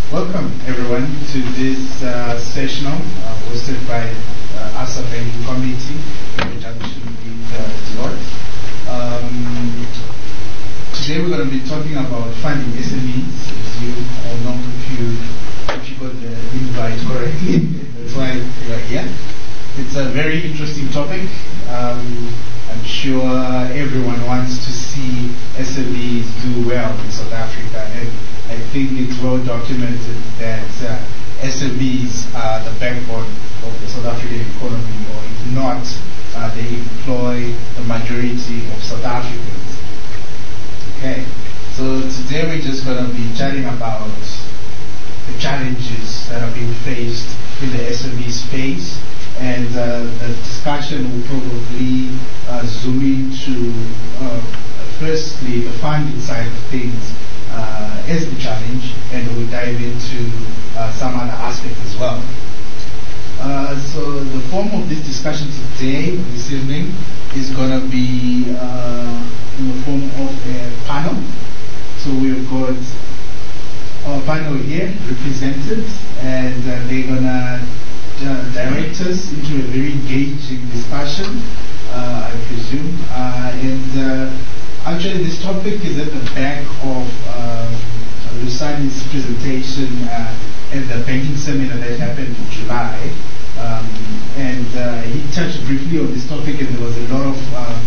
Welcome everyone to this session hosted by ASA Banking Committee in conjunction with Deloitte. Today we're going to be talking about funding SMEs, as you all know if you got the invite correctly. That's why you're here. It's a very interesting topic. I'm sure everyone wants to see SMEs do well in South Africa, and I think it's well documented that SMEs are the backbone of the South African economy, or if not, they employ the majority of South Africans. Okay, so today we're just going to be chatting about the challenges that are being faced in the SME space, and the discussion will probably zoom into firstly the funding side of things as the challenge, and we'll dive into some other aspects as well. So the form of this discussion today, this evening, is going to be in the form of a panel. So we've got our panel here represented, and they're going to direct us into a very engaging discussion, I presume. Actually, this topic is at the back of Lusani's presentation at the banking seminar that happened in July. He touched briefly on this topic, and there was a lot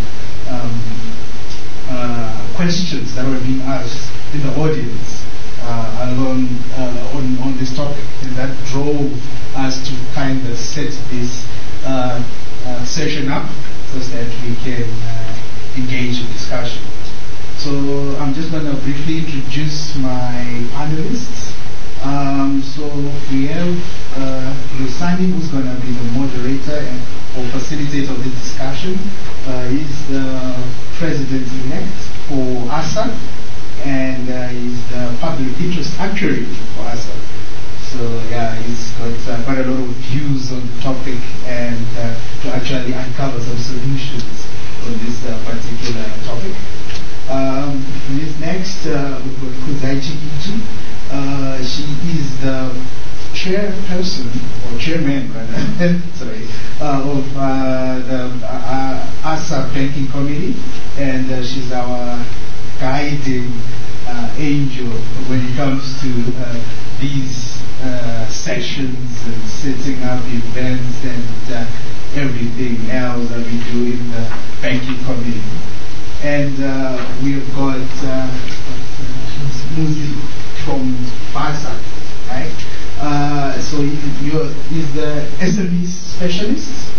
of questions that were being asked in the audience on this topic, and that drove us to kind of set this session up so that we can engage in discussion. So I'm just going to briefly introduce my panelists. So we have Lusani, who's going to be the moderator or facilitator of this discussion. He's the president-elect for ASA, and he's the public interest actuary for ASA. So yeah, he's got quite a lot of views on the topic, and to actually uncover some solutions on this particular topic. This next, we've got Kuzaichi Iji. She is the chairperson, or chairman rather, sorry, of the ASA Banking Committee, and she's our guiding angel when it comes to these sessions and setting up events and everything else that we do in the banking committee. And we've got Muzi from BASA, right? So he's the SME specialist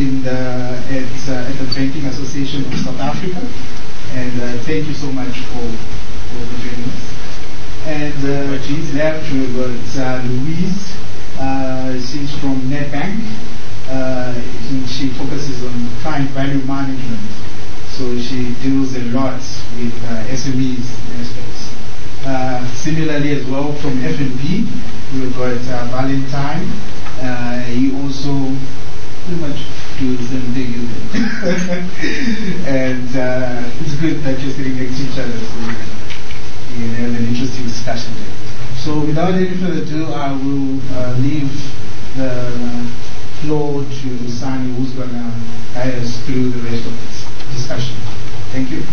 at the Banking Association of South Africa. And thank you so much for joining us. And to his left, we've got Louise. She's from Nedbank. She focuses on client value management. So she deals a lot with SMEs in this space. Similarly as well, from FNB, we've got Valentine. He also pretty much do the same thing, isn't it? And it's good that you're sitting next to each other, so you can have an interesting discussion there. So without any further ado, I will leave the floor to Lusani, who's going to guide us through the rest of this discussion. Thank you.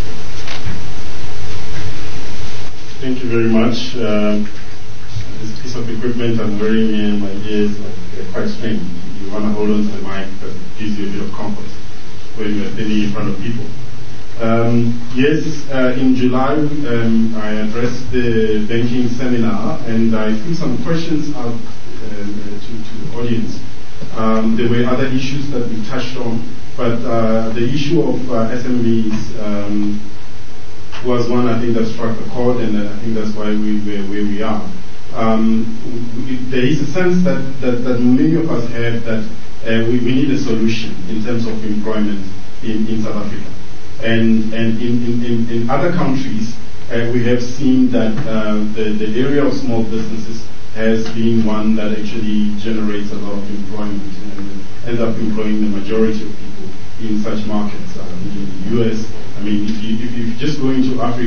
Thank you very much. This piece of equipment I'm wearing in my ears is quite strange. You want to hold on to the mic because it gives you a bit of comfort when you're standing in front of people. Yes, in July I addressed the banking seminar, and I threw some questions out to the audience. There were other issues that we touched on, but the issue of SMEs was one I think that struck a chord, and I think that's why we were where we are. There is a sense that many of us have that we need a solution in terms of employment in South Africa. And in other countries, we have seen that the area of small businesses has been one that actually generates a lot of employment and ends up employing the majority of people in such markets. In the US, I mean, if you just go into Africa,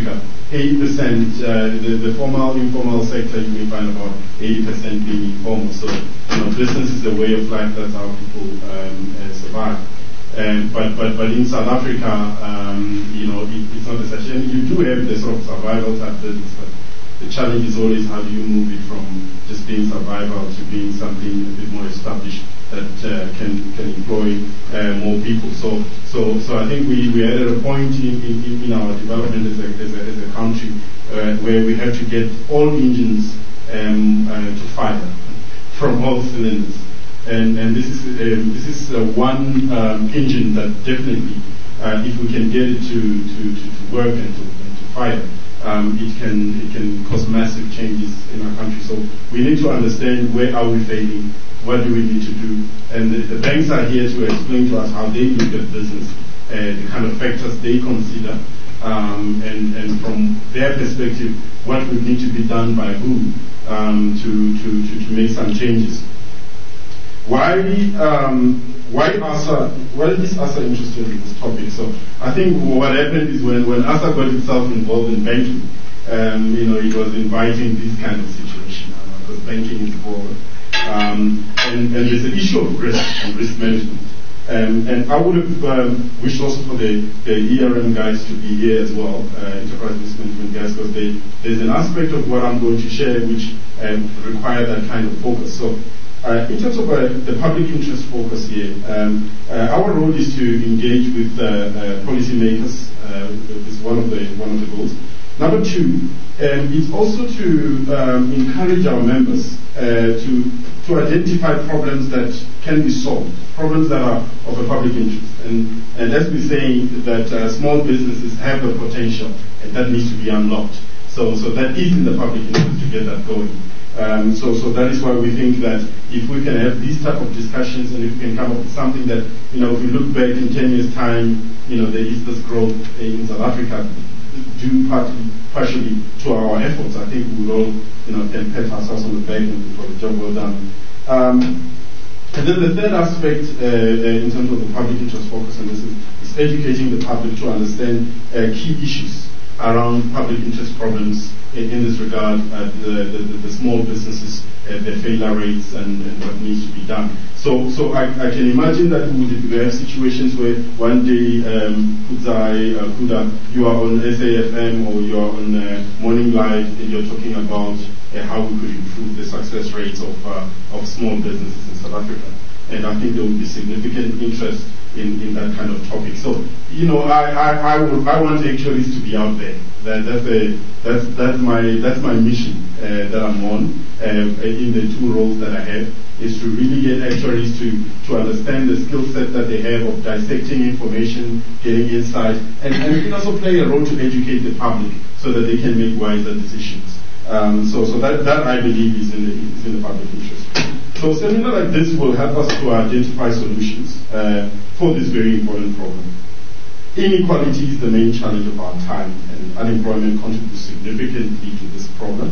80%, the formal, informal sector, you may find about 80% being informal. So, business is a way of life. That's how people survive. But in South Africa, it's not such. And you do have the sort of survival type business, but the challenge is always how do you move it from just being survival to being something a bit more established that can employ more people. So I think we are at a point in our development as a country where we have to get all engines to fire from all cylinders. And this is one engine that definitely, if we can get it to work and to fire, it can cause massive changes in our country. So we need to understand where are we failing, what do we need to do, and the banks are here to explain to us how they look at business, the kind of factors they consider, and from their perspective, what would need to be done by who to make some changes. Why is ASA interested in this topic? So I think what happened is when ASA got itself involved in banking, it was inviting this kind of situation because banking is broad. And there's an issue of risk and risk management. And I would have wished also for the ERM guys to be here as well, enterprise risk management guys, because there's an aspect of what I'm going to share which require that kind of focus. So in terms of the public interest focus here, our role is to engage with policymakers. Is one of the goals. Number two, it's also to encourage our members to identify problems that can be solved, problems that are of a public interest. And as we're saying, that small businesses have a potential and that needs to be unlocked. So that is in the public interest to get that going. So that is why we think that if we can have these type of discussions and if we can come up with something that, if we look back in 10 years' time, there is this growth in South Africa due partially to our efforts. I think we will all, can pat ourselves on the back for the job well done. And then the third aspect in terms of the public interest focus on this is educating the public to understand key issues around public interest problems in this regard, the small businesses, their failure rates, and what needs to be done. So I can imagine that we have situations where one day, Kuda, you are on SAFM or you are on Morning Live and you're talking about how we could improve the success rates of small businesses in South Africa. And I think there will be significant interest in that kind of topic. So, I want actuaries to be out there. That's my mission that I'm on in the two roles that I have, is to really get actuaries to understand the skill set that they have of dissecting information, getting insight, and we can also play a role to educate the public so that they can make wiser decisions. So that I believe is in the public interest. So a seminar like this will help us to identify solutions for this very important problem. Inequality is the main challenge of our time, and unemployment contributes significantly to this problem.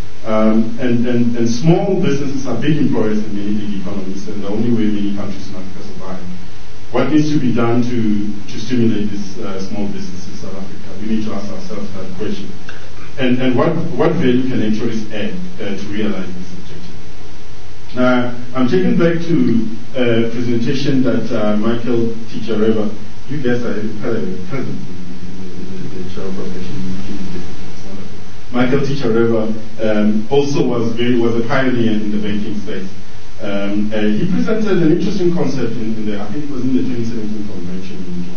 And small businesses are big employers in many big economies, and the only way many countries in Africa survive. What needs to be done to stimulate these small businesses in South Africa? We need to ask ourselves that question. And what value can actuaries add to realize this objective? Now, I'm taken back to a presentation that Michael Tichareva, you guys are present in the chair profession. Michael Tichareva also was a pioneer in the banking space. He presented an interesting concept I think it was in the 2017 convention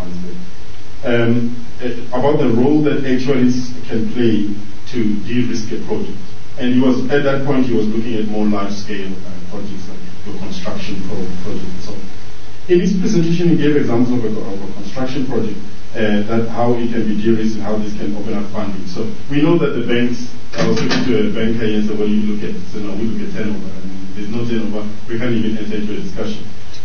in Johannesburg, about the role that actuaries can play to de-risk a project. And at that point he was looking at more large-scale projects like your construction project. So in his presentation he gave examples of a construction project, that how it can be de-risked and how this can open up funding. So we know that the banks, I was talking to a banker here and said, well, we look at turnover. And there's no turnover, we can't even enter into a discussion.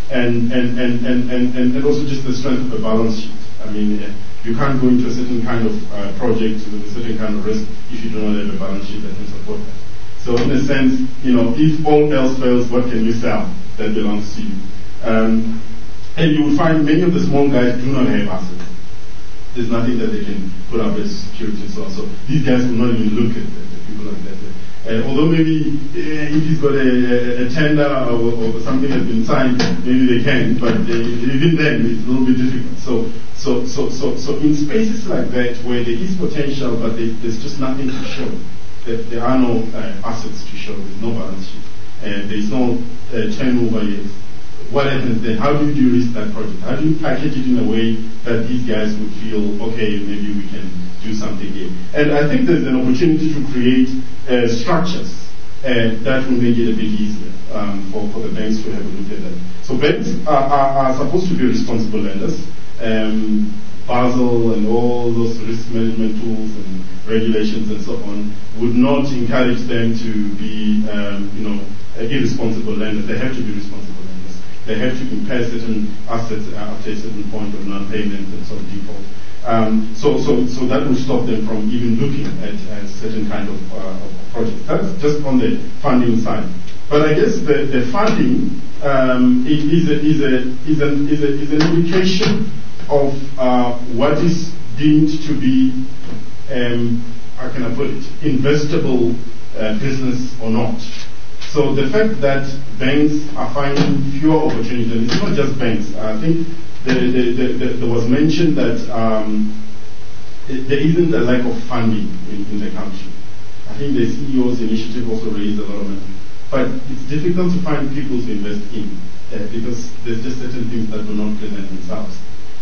And also just the strength of the balance sheet. I mean, you can't go into a certain kind of project with a certain kind of risk if you do not have a balance sheet that can support that. So in a sense, if all else fails, what can you sell that belongs to you? And you will find many of the small guys do not have assets. There's nothing that they can put up as security and so on. So these guys will not even look at the people like that. Although maybe if he's got a tender or something has been signed, maybe they can, but even then it's a little bit difficult. So in spaces like that where there is potential but there's just nothing to show, there are no assets to show, there's no balance sheet, there is no turnover yet. What happens then? How do you de-risk that project? How do you package it in a way that these guys would feel, okay, maybe we can do something here? And I think there's an opportunity to create structures that will make it a bit easier for the banks to have a look at that. So banks are supposed to be responsible lenders. Basel and all those risk management tools and regulations and so on would not encourage them to be, irresponsible lenders. They have to be responsible lenders. They have to impair certain assets after a certain point of non-payment and sort of default. So that will stop them from even looking at certain kind of projects. That's just on the funding side. But I guess the funding is an indication of what is deemed to be, how can I put it, investable business or not. So the fact that banks are finding fewer opportunities, and it's not just banks. I think there was mentioned that there isn't a lack of funding in the country. I think the CEO's initiative also raised a lot of money. But it's difficult to find people to invest in because there's just certain things that do not present themselves.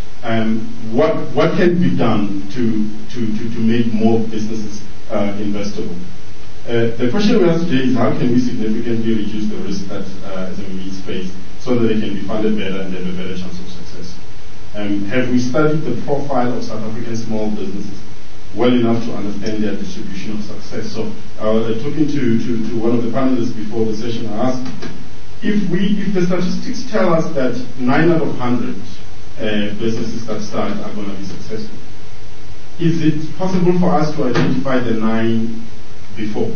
What can be done to make more businesses investable? The question we ask today is how can we significantly reduce the risk that SMEs face so that they can be funded better and have a better chance of success? Have we studied the profile of South African small businesses well enough to understand their distribution of success? So talking to one of the panelists before the session, I asked, if the statistics tell us that 9 out of 100 businesses that start are going to be successful, is it possible for us to identify the 9 before?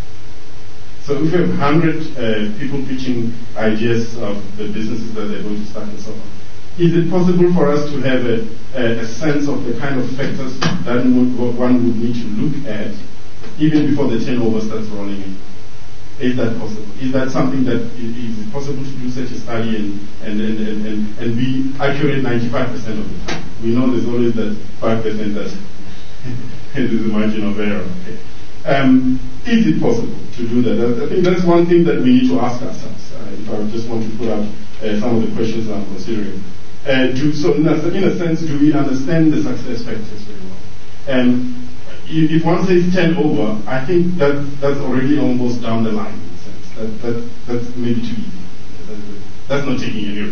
So if we have 100 people pitching ideas of the businesses that they're going to start and so on, is it possible for us to have a sense of the kind of factors that one would need to look at even before the turnover starts rolling in? Is that possible? Is that something that is it possible to do such a study and be accurate 95% of the time? We know there's always that 5% that is a margin of error. Okay. Is it possible to do that? I think that's one thing that we need to ask ourselves. If I just want to put out some of the questions I'm considering. So in a sense, do we understand the success factors very well? If one says turnover, I think that's already almost down the line in a sense. That's maybe too easy. That's not taking any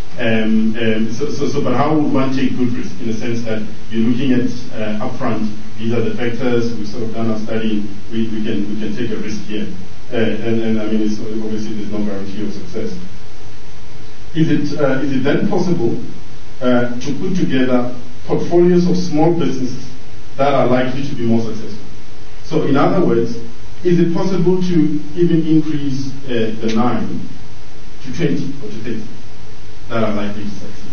risk. But how would one take good risk in the sense that you're looking at upfront, these are the factors, we've sort of done our study, we can take a risk here. And I mean, obviously there's no guarantee of success. Is it then possible to put together portfolios of small businesses that are likely to be more successful? So in other words, is it possible to even increase the 9 to 20 or to 30 that are likely to succeed?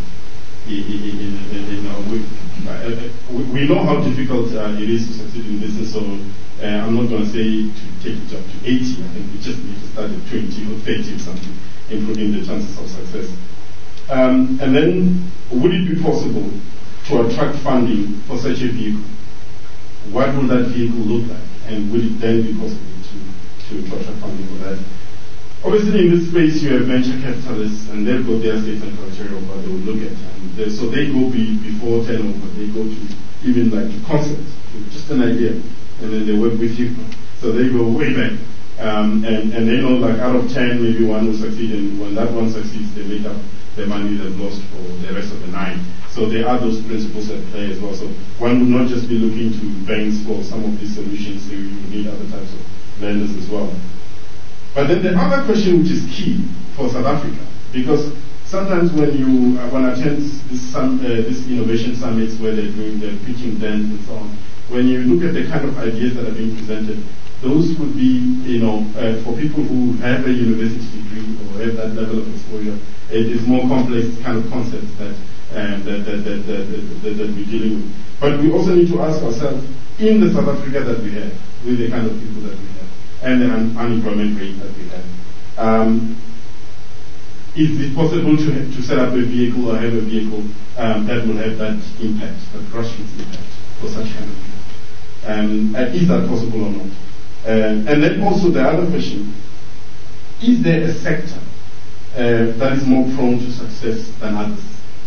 We know how difficult it is to succeed in business, so I'm not going to say to take it up to 80. I think we just need to start at 20 or 30 or something, improving the chances of success. And then, would it be possible to attract funding for such a vehicle? What will that vehicle look like? And would it then be possible to attract funding for that? Obviously, in this space, you have venture capitalists, and they've got their certain criteria of what they will look at. And so they go before turnover, they go to even like to concepts, just an idea, and then they work with you. So they go way back. And they know like out of 10, maybe one will succeed, and when that one succeeds, they make up the money they've lost for the rest of the 9. So there are those principles at play as well. So one would not just be looking to banks for some of these solutions, so you would need other types of lenders as well. But then the other question which is key for South Africa, because sometimes when I attend this innovation summits where they're pitching dens and so on, when you look at the kind of ideas that are being presented, those would be, for people who have a university degree or have that level of exposure, it is more complex kind of concepts that that we're dealing with. But we also need to ask ourselves, in the South Africa that we have, with the kind of people that we have, and the unemployment rate that we have, is it possible to set up a vehicle or have a vehicle that will have that impact, that grassroots impact for such kind of people? Is that possible or not? And then also the other question, is there a sector that is more prone to success than others,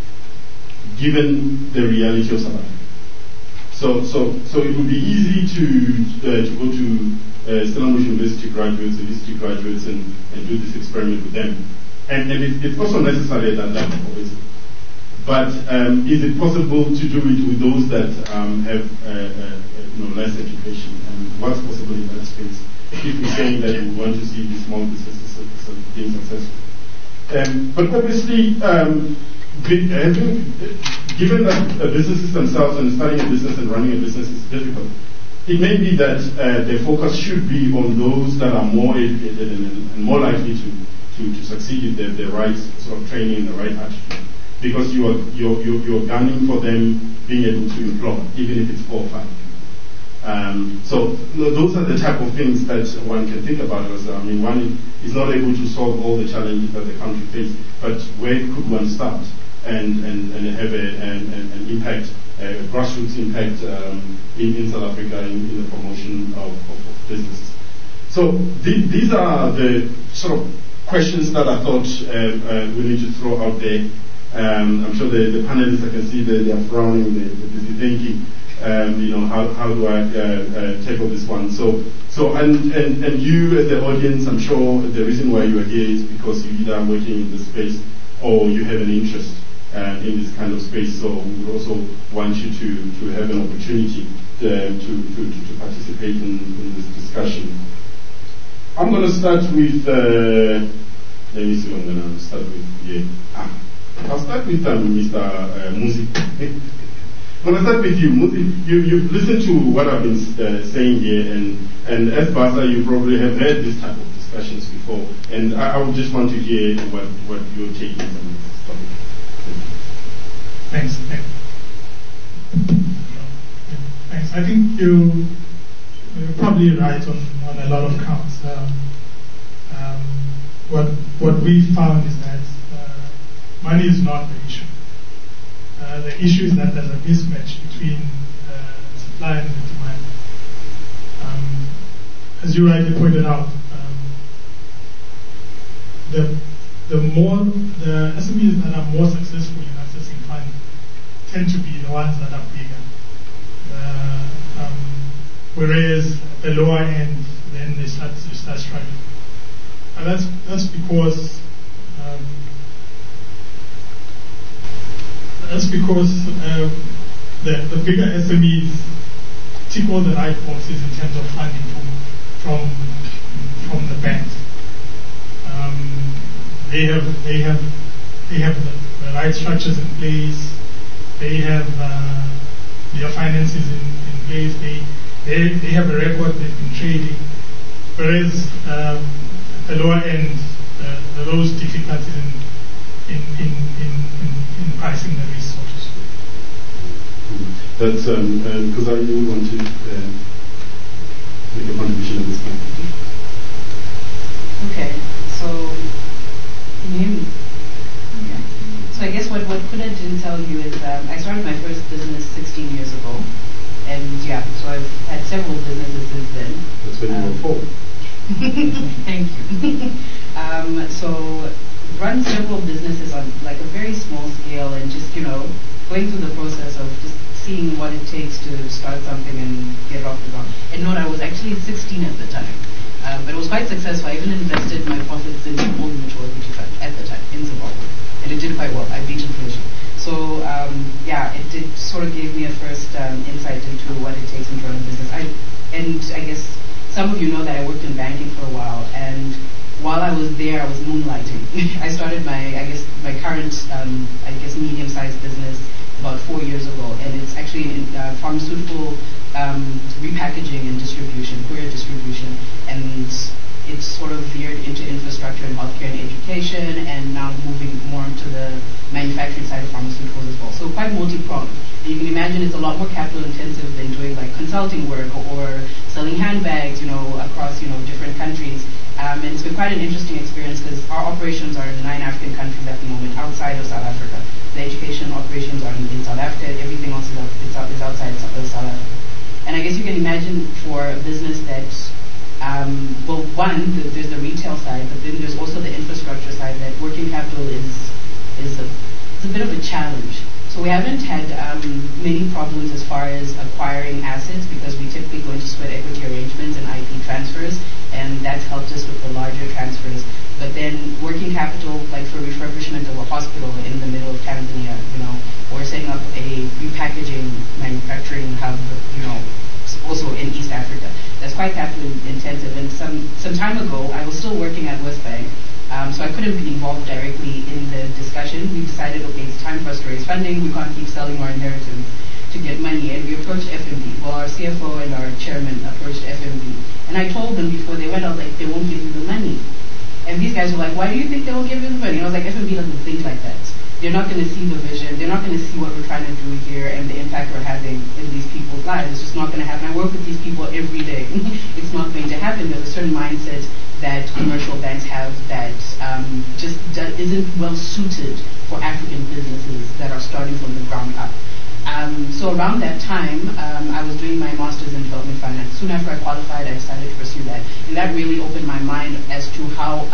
given the reality of South Africa? So it would be easy to go to Stellenbosch University graduates, and do this experiment with them. And it's also necessary at that level, obviously. But is it possible to do it with those that have less education? And what's possible in that space? If we're saying that we want to see these small businesses being successful. But obviously, given that businesses themselves and starting a business and running a business is difficult, it may be that the focus should be on those that are more educated and more likely to succeed if they have the right sort of training and the right attitude. Because you're gunning for them being able to employ, even if it's 4 or 5 people. So those are the type of things that one can think about. One is not able to solve all the challenges that the country faces, but where could one start and have an impact, a grassroots impact in South Africa in the promotion of businesses. So these are the sort of questions that I thought we need to throw out there. I'm sure the panelists, I can see they are frowning, they're busy thinking, how do I tackle this one? And you as the audience, I'm sure the reason why you are here is because you either are working in this space or you have an interest in this kind of space. So we would also want you to have an opportunity to participate in this discussion. I'm going to start with, let me see what I'm going to start with. Yeah. I'll start with Mr. Muzi. I'm going to start with you. Muzi, you've listened to what I've been saying here, and as Basa, you probably have heard this type of discussions before, and I would just want to hear what your take is on this topic. Thanks. I think you're probably right on a lot of counts. What we found is that money is not the issue. The issue is that there's a mismatch between supply and the demand. As you rightly pointed out, the SMEs that are more successful in accessing funding tend to be the ones that are bigger. Whereas at the lower end, then they start struggling. And that's because the bigger SMEs tick all the right boxes in terms of funding from the banks. They have the right structures in place. They have their finances in place. They have a record. They've been trading. Whereas at the lower end, those difficulties in pricing the risk, so to speak. That's because I really want to make a contribution at this point. Okay, so can you hear me? Okay. So I guess what Kuda didn't tell you is I started my first business 16 years ago, and yeah, so I've had several businesses since then. That's when you were 4. Thank you. So run several businesses on like a very small scale, and just going through the process of just seeing what it takes to start something and get it off the ground. And note, I was actually 16 at the time, but it was quite successful. I even invested my profits in Old Mutual Equity Fund at the time in Zimbabwe, and it did quite well. I beat inflation. So it did sort of give me a first insight into what it takes to run a business. And I guess some of you know that I worked in banking for a while, and while I was there, I was moonlighting. I started my current medium-sized business about 4 years ago, and it's actually in pharmaceutical repackaging and distribution, courier distribution. And it's sort of veered into infrastructure and healthcare and education, and now moving more into the manufacturing side of pharmaceuticals as well. So quite multi-pronged. You can imagine it's a lot more capital intensive than doing like consulting work or selling handbags, across, different countries. And it's been quite an interesting experience because our operations are in 9 African countries at the moment outside of South Africa. The education operations are in South Africa, everything else is outside of South Africa. And I guess you can imagine for a business that, there's the retail side, but then there's also the infrastructure side, that working capital is a bit of a challenge. So we haven't had many problems as far as acquiring assets, because we typically go into sweat equity arrangements and IP transfers, and that's helped us with the larger transfers. But then working capital, like for refurbishment of a hospital in the middle of Tanzania, or setting up a repackaging manufacturing hub, also in East Africa, that's quite capital intensive. And some time ago, I was still working at Westbank, so I couldn't be involved directly in the discussion. We decided, okay, it's time for us to raise funding. We can't keep selling our inheritance to get money. And we approached FNB. Well, our CFO and our chairman approached FNB. And I told them before they went, I was like, they won't give you the money. And these guys were like, why do you think they won't give you the money? And I was like, FNB doesn't think like that. They're not going to see the vision. They're not going to see what we're trying to do here and the impact we're having in these people's lives. It's just not going to happen. I work with these people every day. It's not going to happen. There's a certain mindset that commercial banks have that isn't well suited for African businesses that are starting from the ground up. So around that time, I was doing my master's in development finance. Soon after I qualified, I decided to pursue that. And that really opened my mind as to how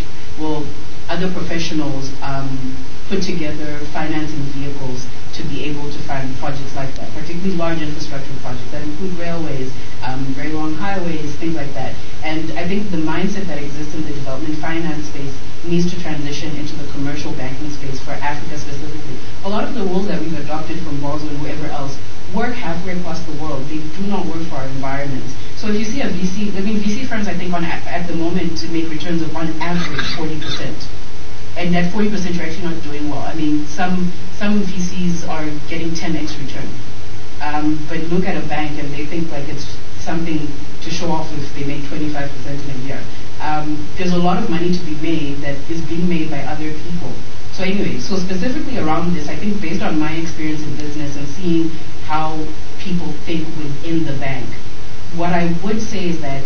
other professionals put together financing vehicles to be able to fund projects like that, particularly large infrastructure projects that include railways, very long highways, things like that. And I think the mindset that exists in the development finance space needs to transition into the commercial banking space for Africa specifically. A lot of the rules that we've adopted from Basel and whoever else work halfway across the world. They do not work for our environments. So if you see a VC firms, I think at the moment to make returns of on average 40%. And that 40% you're actually not doing well. I mean, some VCs are getting 10x return. But look at a bank and they think like it's something to show off if they make 25% in a year. There's a lot of money to be made that is being made by other people. So anyway, so specifically around this, I think based on my experience in business and seeing how people think within the bank, what I would say is that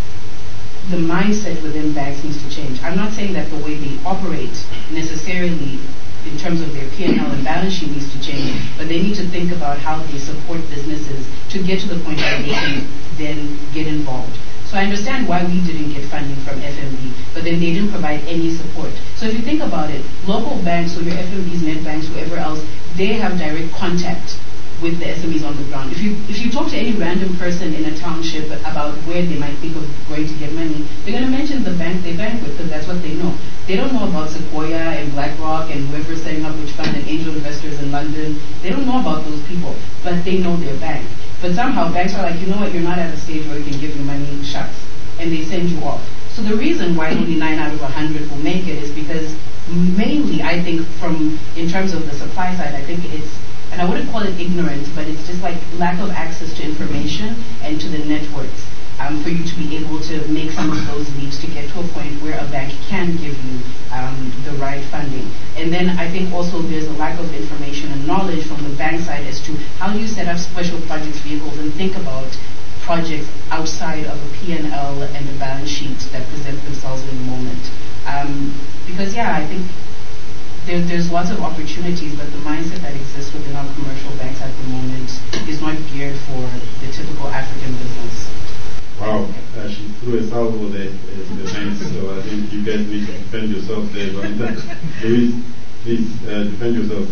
the mindset within banks needs to change. I'm not saying that the way they operate necessarily in terms of their P&L and balance sheet needs to change, but they need to think about how they support businesses to get to the point where they can then get involved. So I understand why we didn't get funding from FNB, but then they didn't provide any support. So if you think about it, local banks, so your FNBs, Nedbanks, whoever else, they have direct contact with the SMEs on the ground. If you talk to any random person in a township about where they might think of going to get money, they're going to mention the bank they bank with because that's what they know. They don't know about Sequoia and BlackRock and whoever's setting up which fund and angel investors in London. They don't know about those people, but they know their bank. But somehow banks are like, you know what, you're not at a stage where we can give you money, shucks, and they send you off. So the reason why only 9 out of 100 will make it is because mainly, I think, in terms of the supply side, I think it's, and I wouldn't call it ignorance, but it's just like lack of access to information and to the networks for you to be able to make some of those leaps to get to a point where a bank can give you the right funding. And then I think also there's a lack of information and knowledge from the bank side as to how do you set up special projects vehicles and think about projects outside of a P&L and a balance sheet that present themselves in the moment. Because I think there's lots of opportunities, but the mindset that exists within our commercial banks at the moment is not geared for the typical African business. Wow, she threw a salvo there to the banks, so I think you guys need to defend yourself there. Louise, please defend yourself.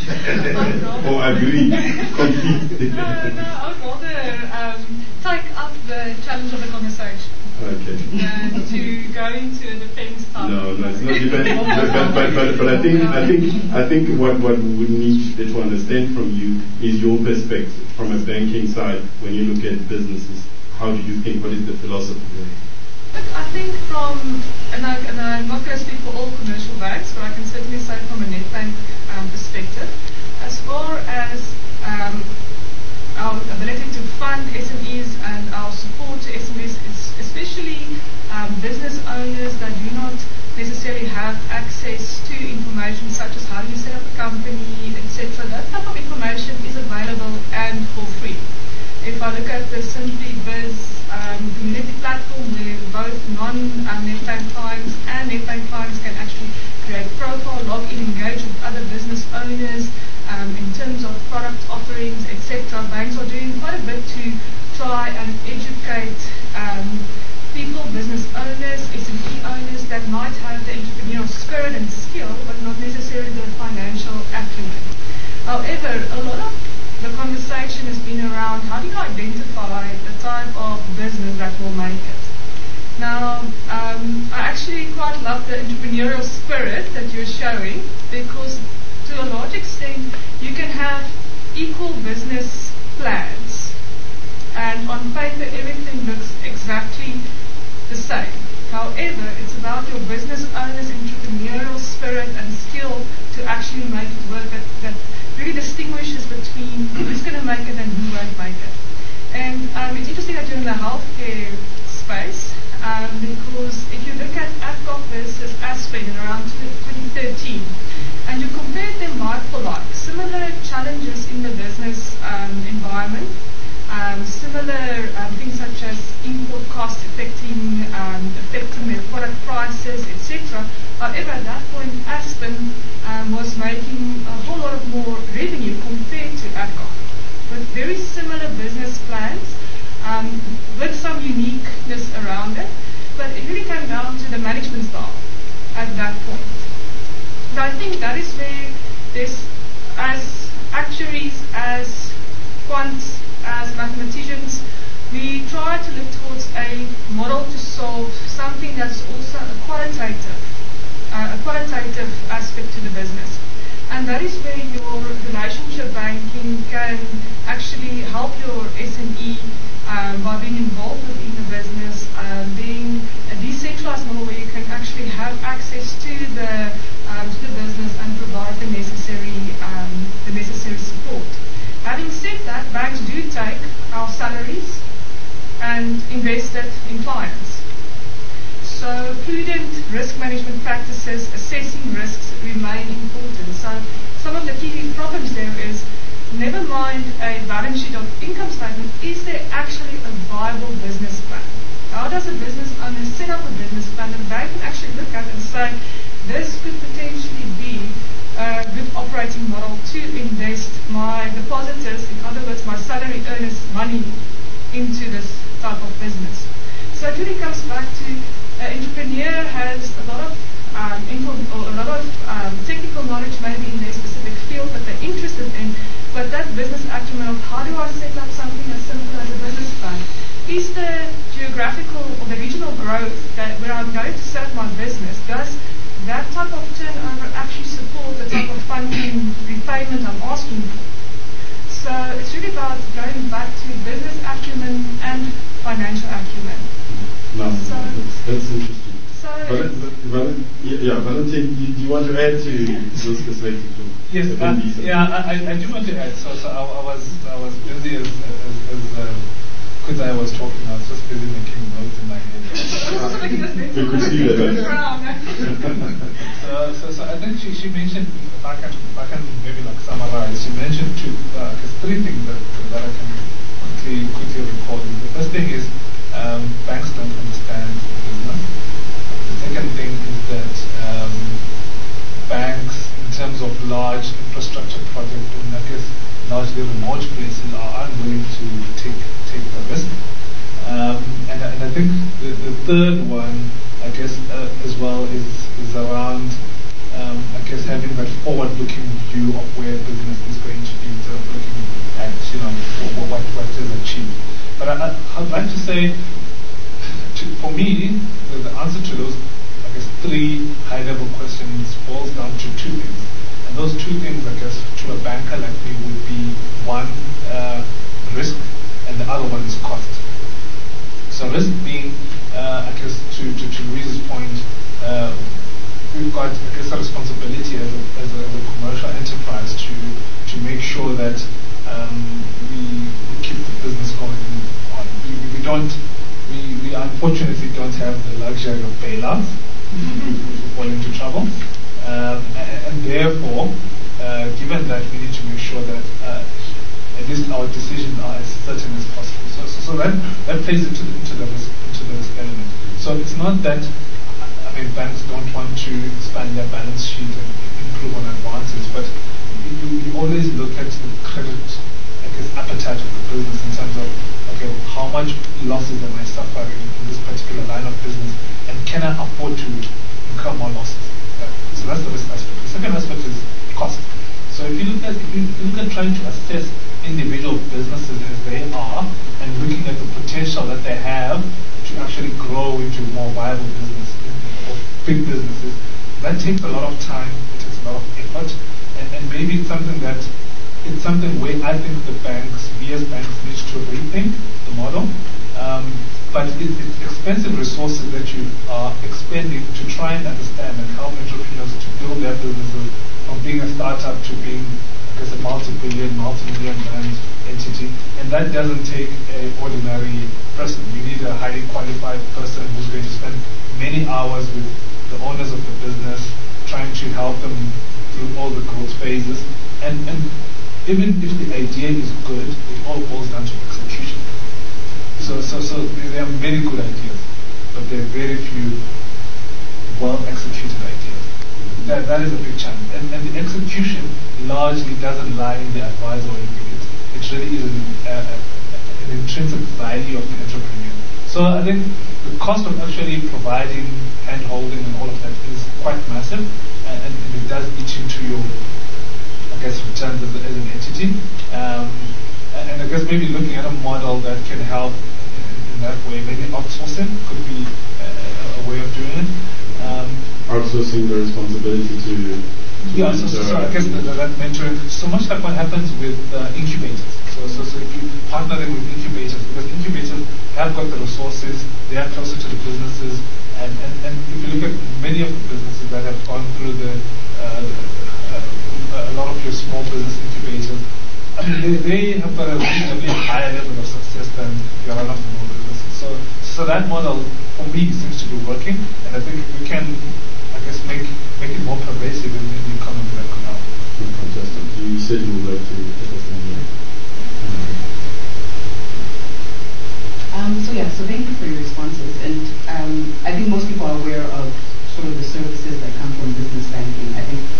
Oh, I agree. Compete. No, I would rather take up the challenge of the conversation. Okay. To go into a defense type. No, it's not defense. But I think what we need to understand from you is your perspective from a banking side when you look at businesses. How do you think? What is the philosophy there? I think and I'm not going to speak for all commercial banks, but I can certainly say from a Nedbank perspective, as far as our ability to fund SMEs and our support to SMEs, especially business quite love the entrepreneurial spirit that you're showing, because to a large extent you can have equal business plans, and on paper everything looks exactly the same. However, it's about your business owner's entrepreneurial spirit and skill to actually make it work that really distinguishes between who's going to make it and who won't make it. And it's interesting that you're in the healthcare space, because if you look at Adcock versus Aspen in around 2013, and you compare them like for like, similar challenges in the business environment, similar things such as input costs affecting their product prices, etc. However, at that point, Aspen was making a whole lot of more revenue compared to Adcock, with very similar business plans, with some uniqueness around it. But it really came down to the management style at that point. So I think that is where there's, as actuaries, as quants, as mathematicians, we try to look towards a model to solve something that's also a qualitative aspect to the business. And that is where your relationship banking can actually help your SME by being involved within the business, being a decentralized model where you can actually have access to the business and provide the necessary support. Having said that, banks do take our salaries and invest it in clients. So prudent risk management practices, assessing risks remain important. So some of the key problems there is, never mind a balance sheet or income statement, is there actually a viable business plan? How does a business owner set up a business plan that they can actually look at and say, this could potentially be a good operating model to invest my depositors, in other words, my salary earners' money into this type of business. So it really comes back to an entrepreneur has a lot of technical knowledge maybe in their specific field that they're interested in, but that business acumen of how do I set up something as simple as a business plan? Is the geographical or the regional growth that where I'm going to set up my business, does that type of turnover actually support the type of funding repayment I'm asking for? So it's really about going back to business acumen and financial acumen. No, So- that's interesting. So Valentin, do you want to add to those perspectives? Yes, I do want to add. So I was busy as Kudzai was talking. I was just busy making notes in my head. We could see that. So I think she mentioned, if I can maybe like summarize, she mentioned three things that I can quickly recall. The first thing is banks don't understand business. The second thing is that banks, in terms of large infrastructure projects, and I guess largely remote places, are unwilling to take the risk. And I think the third one, I guess, as well is around, I guess, having that forward-looking view of where business is going to be, instead of looking at, what is achieved. But I'd like to say, for me, the answer to those, I guess, three high-level questions boils down to two things. And those two things, I guess, to a banker like me would be, one, risk, and the other one is cost. So risk being, I guess, to Louise's point, we've got, I guess, a responsibility as a commercial enterprise to make sure that we keep the business going on. We unfortunately don't have the luxury of bailouts if we fall into trouble. And therefore, given that, we need to make sure that at least our decisions are as certain as possible. So that plays into the risk element. So it's not that, banks don't want to expand their balance sheet and improve on advances, but you always look at the credit, I guess, appetite of the business in terms of, okay, how much losses am I suffering in this particular line of business, and can I afford to incur more losses? So that's the risk aspect. The second aspect is cost. So if you look at trying to assess individual businesses as they are, and looking at the potential that they have to actually grow into more viable business, or big that takes a lot of time, it takes a lot of effort, and maybe it's something where I think the banks, we as banks, need to rethink the model. But it's expensive resources that you are expending to try and understand and help entrepreneurs to build their businesses from being a startup to being, I guess, a multi-billion, multi-million rand entity. And that doesn't take an ordinary person. You need a highly qualified person who's going to spend many hours with the owners of the business, trying to help them through all the growth phases. And even if the idea is good, it all boils down to execution. So there are many good ideas, but there are very few well-executed ideas. That is a big challenge. And the execution largely doesn't lie in the advisor or anything. It really is an intrinsic value of the entrepreneur. So I think the cost of actually providing hand-holding and all of that is quite massive, and it does eat into your, I guess, returns as an entity. And I guess maybe looking at a model that can help in that way, maybe outsourcing could be a way of doing it. Outsourcing the responsibility to yeah, so I guess that mentoring, so much like what happens with incubators. So if you partnering with incubators, because incubators have got the resources, they are closer to the businesses, and if you look at many of the businesses that have gone through a lot of your small business incubators, I mean, they have got a reasonably higher level of success than your run-of-the-mill businesses. So that model, for me, seems to be working, and I think we can, I guess, make it more pervasive in the economy that could help. Fantastic. You said you would like to get us on here. So thank you for your responses. And I think most people are aware of sort of the services that come from business banking. I think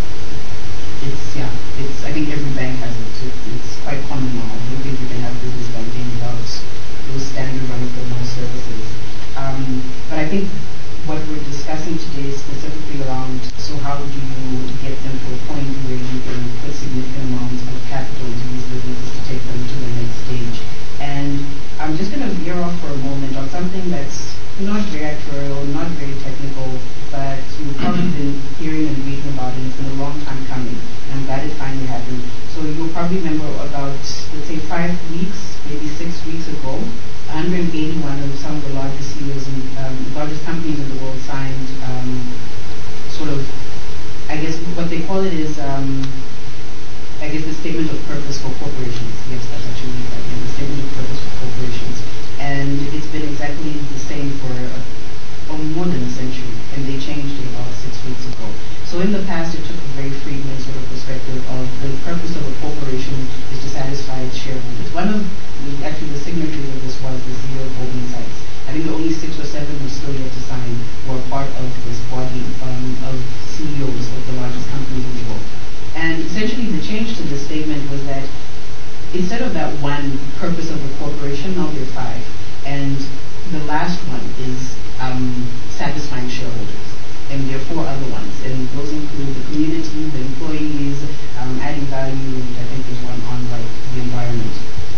I think every bank has it. It's quite common now. I don't think you can have business banking without those standard run-of-the-mill services. But I think what we're discussing today is specifically around, so how do you get them to a point where you can put significant amounts of capital into these businesses to take them to the next stage. And I'm just going to veer off for a moment on something that's not very actuarial, not very technical, but you've probably been hearing and reading about it. It's been a long time coming, and I'm glad it finally happened. So you'll probably remember about, let's say, 5 weeks, maybe 6 weeks ago, 181 of some of the largest CEOs and largest companies in the world signed sort of, I guess what they call it is, I guess the statement of purpose for corporations. Yes, that's actually the statement of purpose for corporations. And it's been exactly the same for more than a century, and they changed it about 6 weeks ago. So in the past, it took a very Friedman sort of perspective of the purpose of a corporation is to satisfy its shareholders. One of the signatories of this was the CEO of Goldman Sachs. I think the only 6 or 7 were still yet to sign were part of this body of CEOs of the largest companies in the world. And essentially the change to this statement was that instead of that one purpose of the corporation, now there are 5. And the last one is satisfying shareholders. And there are 4 other ones. And those include the community, the employees, adding value, which I think is one on like the environment.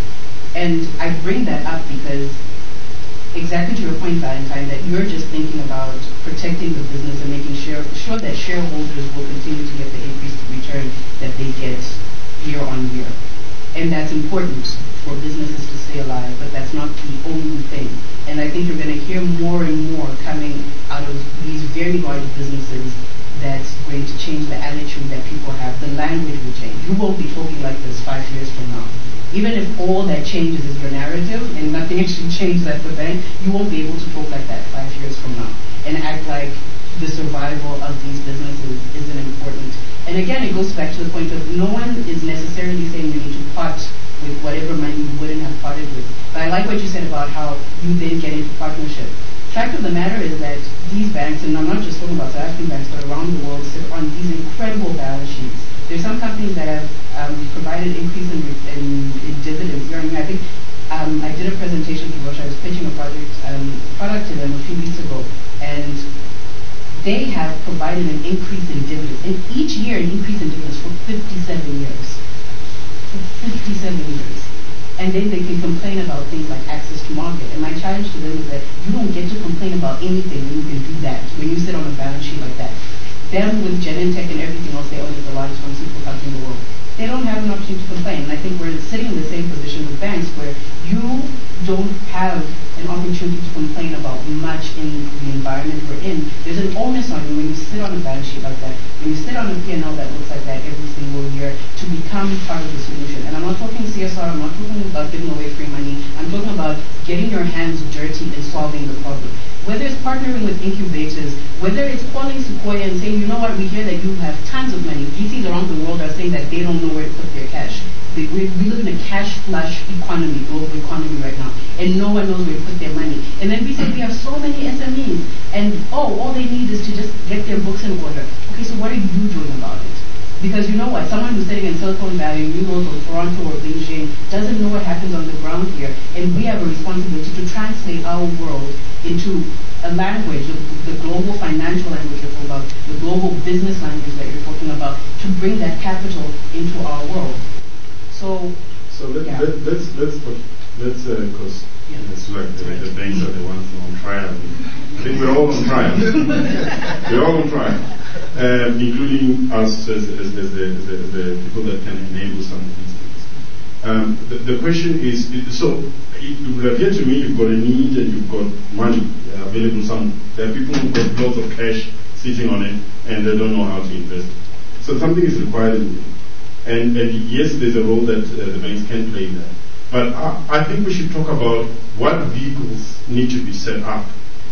And I bring that up because exactly to your point, Valentine, that you're just thinking about protecting the business and making sure that shareholders will continue to get the increased return that they get year on year. And that's important for businesses to stay alive, but that's not the only thing. And I think you're going to hear more and more coming out of these very large businesses that's going to change the attitude that people have. The language will change. You won't be talking like this 5 years from now. Even if all that changes is your narrative and nothing actually changes at the bank, you won't be able to talk like that 5 years from now and act like the survival of these businesses isn't important. And again, it goes back to the point of no one is necessarily saying you need to part with whatever money you wouldn't have parted with. But I like what you said about how you then get into partnership. Fact of the matter is that these banks, and I'm not just talking about South African banks, but around the world, sit on these incredible balance sheets. There's some companies that have provided increase in dividends. I mean, I think I did a presentation to Roche. I was pitching a product to them a few weeks ago, and they have provided an increase in dividends, and each year an increase in dividends for 57 years. For 57 years. And then they can complain about things like access to market. And my challenge to them is that you don't get to complain about anything when you can do that, when you sit on a balance sheet like that. them with Genentech and everything else, they own the largest pharmaceutical company in the world. They don't have an opportunity to complain. And I think we're sitting in the same position with banks where you don't have an opportunity to complain about much in the environment we're in. There's an onus on you when you sit on a balance sheet like that, when you sit on a P&L that looks like that every single year, to become part of the solution. And I'm not talking CSR, I'm not talking about giving away free money, I'm talking about getting your hands dirty in solving the problem. Whether it's partnering with incubators, whether it's calling Sequoia and saying, you know what, we hear that you have tons of money. VCs around the world are saying that they don't know where to put their cash. We live in a cash flush economy, global economy right now, and no one knows where to put their money. And then we say we have so many SMEs, and all they need is to just get their books in order. Okay, so what are you doing about it? Because you know what, someone who's sitting in Silicon Valley, New York or Toronto or Beijing doesn't know what happens on the ground here, and we have a responsibility to translate our world into a language, the global financial language you're talking about, the global business language that you're talking about, to bring that capital into our world. So let's because it's like the banks are the ones on trial. I think we're all on trial. We're all on trial, including us as the people that can enable some of these things. The question is, so it will appear to me you've got a need and you've got money available somewhere. There are people who've got lots of cash sitting on it and they don't know how to invest it. So something is required in it. And yes, there's a role that the banks can play there. But I think we should talk about what vehicles need to be set up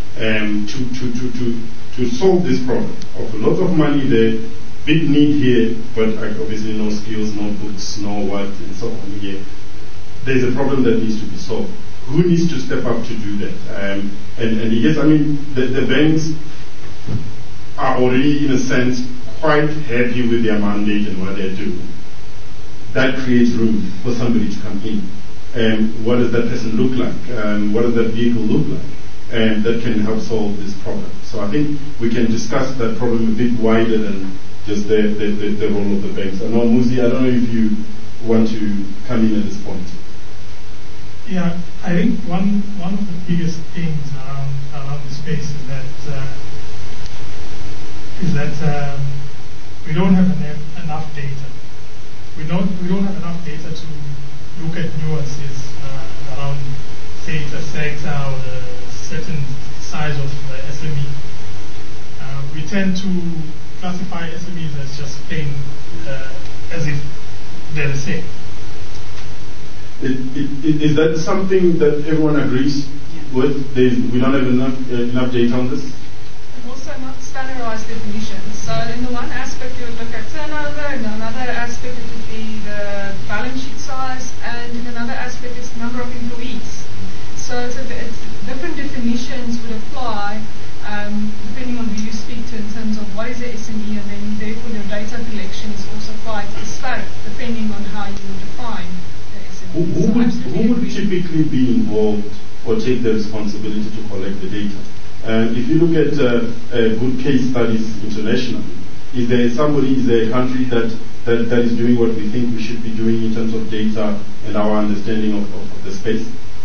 to solve this problem of a lot of money there, big need here, but obviously no skills, no books, no what, and so on here. There's a problem that needs to be solved. Who needs to step up to do that? And yes, I mean, the banks are already, in a sense, quite happy with their mandate and what they're doing. That creates room for somebody to come in. What does that person look like? What does that vehicle look like? And that can help solve this problem. So I think we can discuss that problem a bit wider than just the role of the banks. I know, Muzi, I don't know if you want to come in at this point. Yeah, I think one of the biggest things around the space is that we don't have enough data. We don't have enough data to look at nuances around, say, the sector or the certain size of the SME. We tend to classify SMEs as just plain as if they're the same. Is that something that everyone agrees with? We don't have enough data on this? And also not standardized definitions. So in the one aspect you would look at turnover, in another aspect it would be the balance sheet size, and in another aspect it's the number of employees. So it's different definitions would apply depending on who you speak to in terms of what is the SME, and then therefore your data collection is also quite disparate depending on how you define the SME. Who would typically be involved or take the responsibility to collect the data? If you look at good case studies internationally, is there a country that is doing what we think we should be doing in terms of data and our understanding of the space?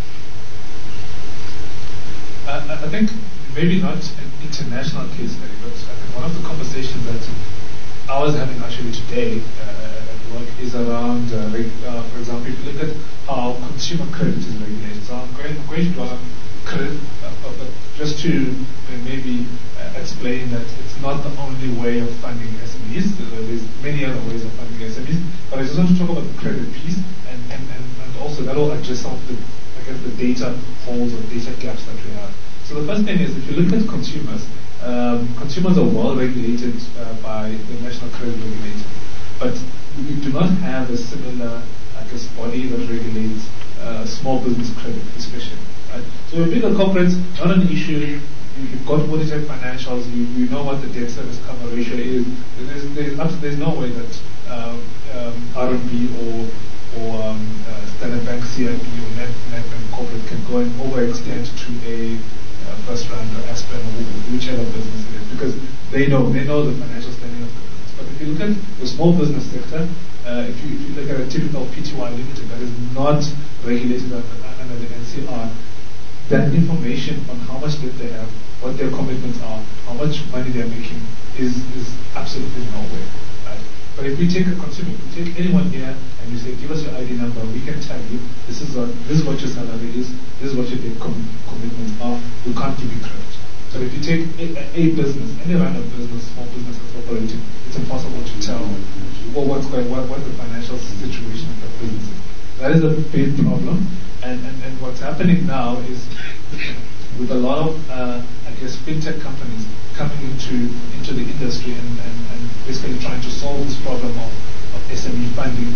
I think maybe not an international case study, but I think one of the conversations that I was having actually today at work is around, for example, if you look at how consumer credit is regulated. So I'm going to draw credit, but just to maybe explain that it's not the only way of funding SMEs. There's many other ways of funding SMEs, but I just want to talk about the credit piece, and also that will address some of the data holes or data gaps that we have. So the first thing is, if you look at consumers, consumers are well regulated by the National Credit Regulator, but we do not have a similar, body that regulates small business credit, especially. Right? So your bigger corporates, not an issue. You've got audited financials. You know what the debt service cover ratio is. There's no way that RMB or Standard Bank CIB or Nedbank corporate can go and overextend to a First Round or Aspen or whichever business it is, because they know the financial standing of the business. But if you look at the small business sector, if you look at a typical PTY Limited that is not regulated under the NCR, that information on how much debt they have, what their commitments are, how much money they're making, is absolutely nowhere. Right? But if we take a consumer, if we take anyone here and you say, give us your ID number, we can tell you this is what your salary is, this is what your commitments are. We can't give you credit. So if you take a business, any random business, small business that's operating, it's impossible to tell what the financial situation of the business is. That is a big problem. And what's happening now is with a lot of, fintech companies coming into the industry and basically trying to solve this problem of SME funding,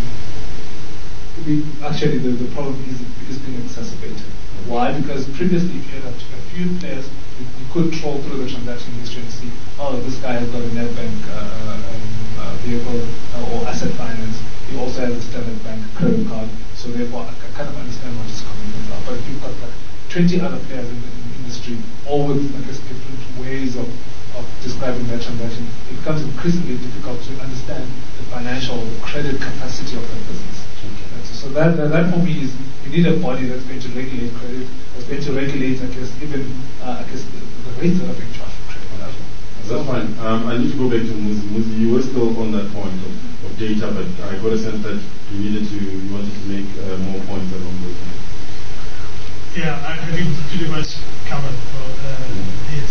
the problem is being exacerbated. Why? Because previously, if you had a few players, you could troll through the transaction history and see, oh, this guy has got a Nedbank vehicle or asset finance. He also has a Standard Bank credit card. So therefore, I kind of understand what his commitments are. But if you've got like 20 other players in the industry, all with different ways of describing that transaction, it becomes increasingly difficult to understand the financial, the credit capacity of that business. So that for me is, you need a body that's going to regulate credit, that's going to regulate, even the rates that are being charged for credit. That's fine. I need to go back to Muzi. Muzi, you were still on that point of data, but I got a sense that you wanted to make more points along those lines. Yeah, I think pretty much covered it.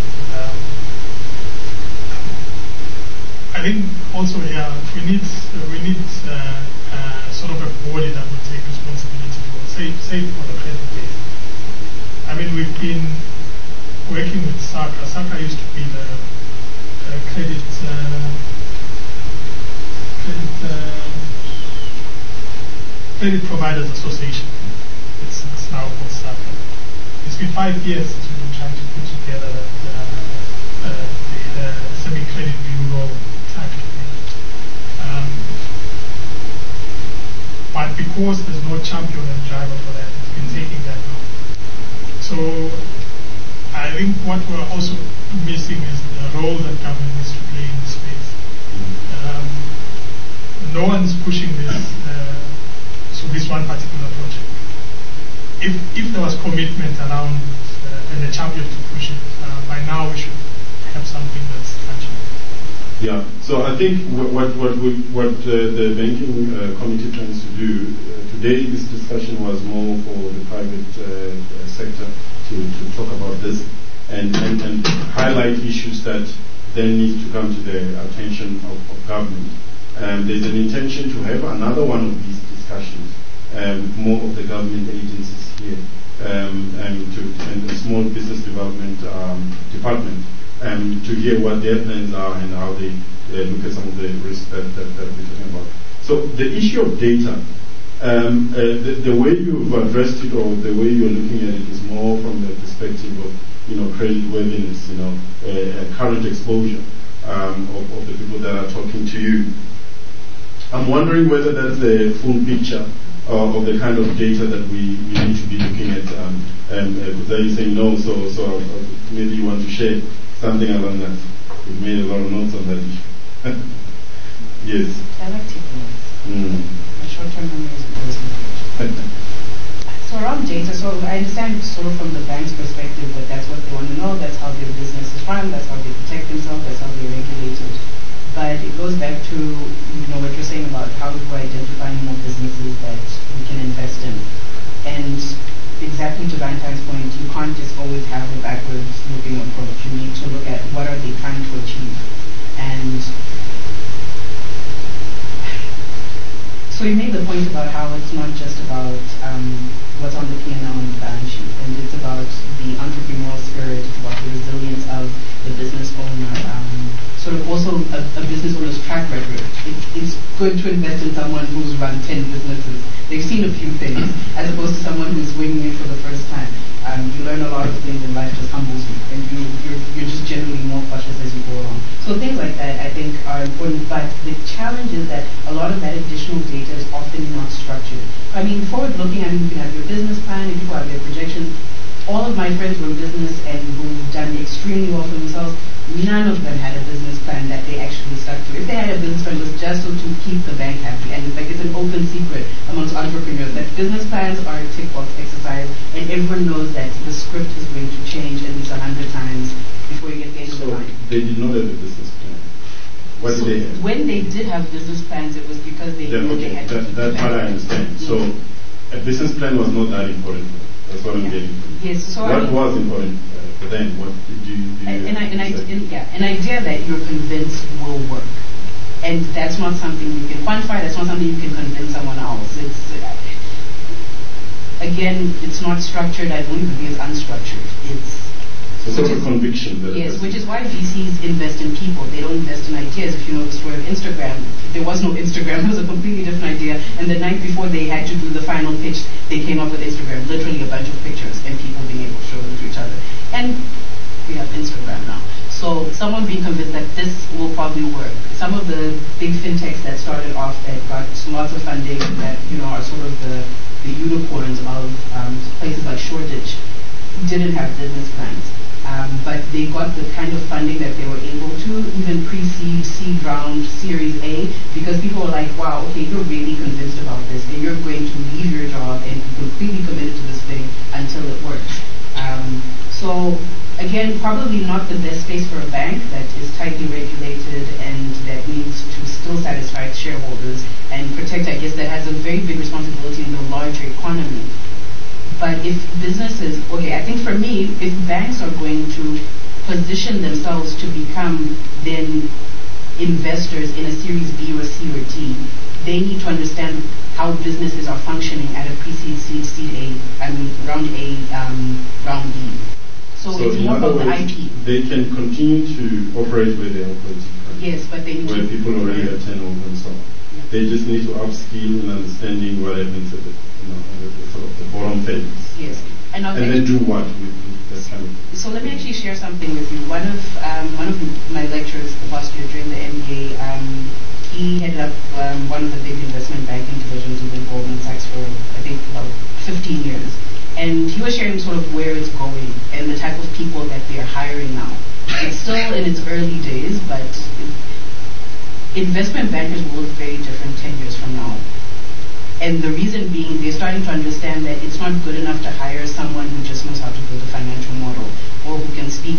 I think also we need sort of a body that will take responsibility for, say for the credit base. I mean, we've been working with SACRA. SACRA used to be the credit providers association. It's now called SACRA. It's been 5 years since we've been trying to put together the semi-credit bureau type of thing. But because there's no champion and driver for that, it's been taking that long. So I think what we're also missing is the role that government needs to play in this space. No one's pushing this one particular project. If there was commitment around and a champion to push it, by now we should have something that's tangible. Yeah, so I think what the banking committee tries to do today, this discussion was more for the private sector to talk about this and highlight issues that then need to come to the attention of government. There's an intention to have another one of these discussions, more of the government agencies here, and the small business development department. To hear what their plans are and how they look at some of the risks that we're talking about. So the issue of data, the way you've addressed it or the way you're looking at it is more from the perspective of credit worthiness, current exposure of the people that are talking to you. I'm wondering whether that's the full picture of the kind of data that we need to be looking at. Are you saying no? So maybe you want to share something along that. We've made a lot of notes on that issue. Yes. I like taking notes. My short-term memory is always So around data, so I understand sort of from the bank's perspective that that's what they want to know, that's how their business is run, that's how they protect themselves, that's how they're regulated. But it goes back to what you're saying about how do we identify more businesses that we can invest in. And exactly to Valentine's point, you can't just always have a backwards-looking approach. You need to look at what are they trying to achieve. And so you made the point about how it's not just about what's on the P&L and the balance sheet, and it's about the entrepreneurial spirit, it's about the resilience of the business owner, sort of also a business owner's track record. It's good to invest in someone who's run 10 businesses. They've seen a few things, as opposed to someone who's winging it for the first time. You learn a lot of things in life, just humbles you, and you're just generally more cautious as you go along. So things like that, I think, are important. But the challenge is that a lot of that additional data is often not structured. I mean, forward-looking, you can have your business plan, and people have their projections. all of my friends were in business and who've done extremely well for themselves, none of them had a business plan that they actually stuck to. If they had a business plan, it was just so to keep the bank happy. And like it's an open secret amongst entrepreneurs that business plans are a tick box exercise, and everyone knows that the script is going to change at least 100 times before you get the end of the line. They did not have a business plan. What did they have? When they did have business plans, it was because they knew they had to keep the That's bank what I happy. understand. Yes. So a business plan was not that important for them. That's what I'm getting from. Yes, so what was important for them? What did you an idea that you're convinced will work, and that's not something you can quantify. That's not something you can convince someone else. It's again, it's not structured. I don't even think it's unstructured. It's sort of a conviction. Yes, which is why VCs invest in people. They don't invest in ideas. If you know the story of Instagram, there was no Instagram. It was a completely different idea. And the night before they had to do the final pitch, they came up with Instagram. Literally a bunch of pictures and people being able to show them to each other. And we have Instagram now. So someone being convinced that this will probably work. Some of the big fintechs that started off that got lots of funding that are sort of the unicorns of places like Shortage didn't have business plans. But they got the kind of funding that they were able to, even pre-seed, seed round, Series A, because people were like, wow, okay, you're really convinced about this, and you're going to leave your job and be completely committed to this thing until it works. So, again, probably not the best space for a bank that is tightly regulated and that needs to still satisfy its shareholders and protect, I guess, that has a very big responsibility in the larger economy. But if businesses, okay, I think for me, if banks are going to position themselves to become then investors in a Series B or C or D, they need to understand how businesses are functioning at a pre-seed, seed A, round A, round B. So it's more about the IP. They can continue to operate where they operate. Yes, but they need where people already have turnover and so on. Yeah. They just need to upskill in understanding what happens at the sort of the bottom phase. Yes. And then do what with that kind of. So let me actually share something with you. One of my lecturers last year during the MBA, he headed up one of the big investment banking divisions within Goldman Sachs for I think about 15 years. And he was sharing sort of where it's going and the type of people that they are hiring now. It's still in its early days, but investment bankers will look very different 10 years from now. And the reason being, they're starting to understand that it's not good enough to hire someone who just knows how to build a financial model or who can speak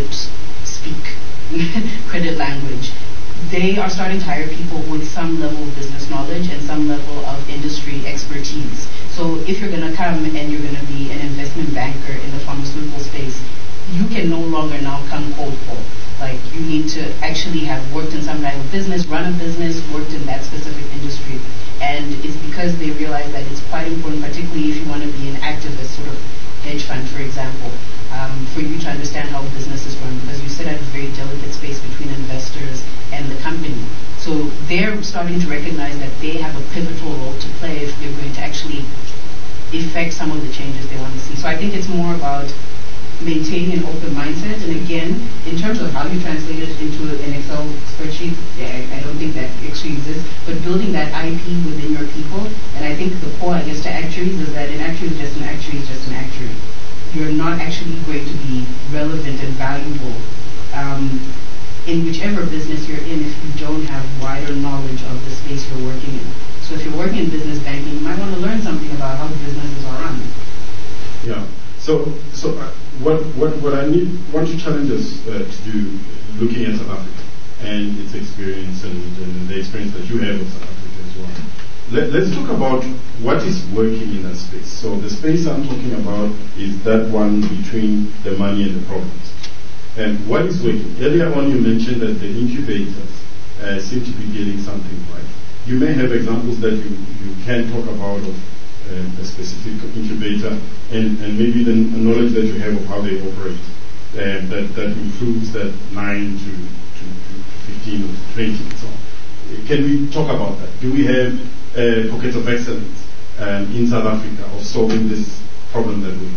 credit language. They are starting to hire people with some level of business knowledge and some level of industry expertise. So if you're going to come and you're going to be an investment banker in the pharmaceutical space, you can no longer now come cold call. Like you need to actually have worked in some kind of business, run a business, worked in that specific industry. And it's because they realize that it's quite important, particularly if you want to be an activist, sort of hedge fund, for example, for you to understand how businesses run, because you sit at a very delicate space between investors and the company. So they're starting to recognize that they have a pivotal role to play if they're going to actually effect some of the changes they want to see. So I think it's more about maintaining an open mindset, and again, in terms of how you translate it into an Excel spreadsheet, I don't think that actually exists, but building that IP within your people, and I think the core, I guess, to actuaries is that an actuary is just an actuary is just an actuary. You're not actually going to be relevant and valuable in whichever business you're in if you don't have wider knowledge of the space you're working in. So if you're working in business banking, you might want to learn something about how businesses are run. Yeah. So what I want to challenge us to do, looking at South Africa and its experience and the experience that you have with South Africa as well. Let's talk about what is working in that space. So the space I'm talking about is that one between the money and the problems. And what is working? Earlier on you mentioned that the incubators seem to be getting something right. You may have examples that you can talk about of a specific incubator and maybe the knowledge that you have of how they operate that improves that 9 to 15 or 20 and so on. Can we talk about that? Do we have pockets of excellence in South Africa of solving this problem that we have?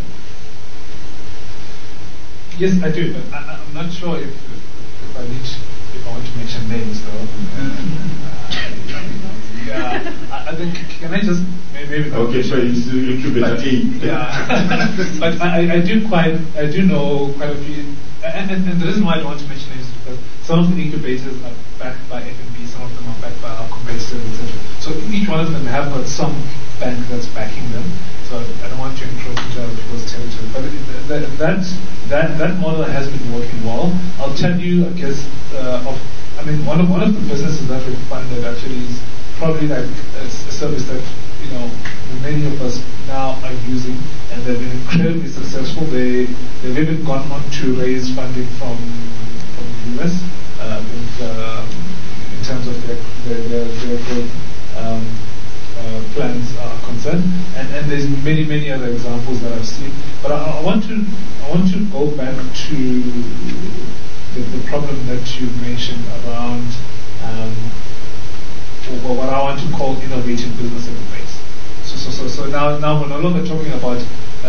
Yes, I do, but I'm not sure if I want to mention names though. Yeah, I think, can I just maybe maybe not. Okay, so it's incubator A. Yeah, but I do know quite a few, and the reason why I don't want to mention it is because some of the incubators are backed by FNB, some of them are backed by our competitors, etc. So each one of them have got some bank that's backing them. So I don't want to encroach into other people's territory, but that model has been working well. I'll tell you, I guess, one of the businesses that we funded actually is probably like a service that many of us now are using, and they've been incredibly successful. They've even gone on to raise funding from the US, in terms of their growth plans are concerned, and there's many other examples that I've seen. But I want to go back to the problem that you mentioned around what I want to call innovative business interface. So now we're no longer talking about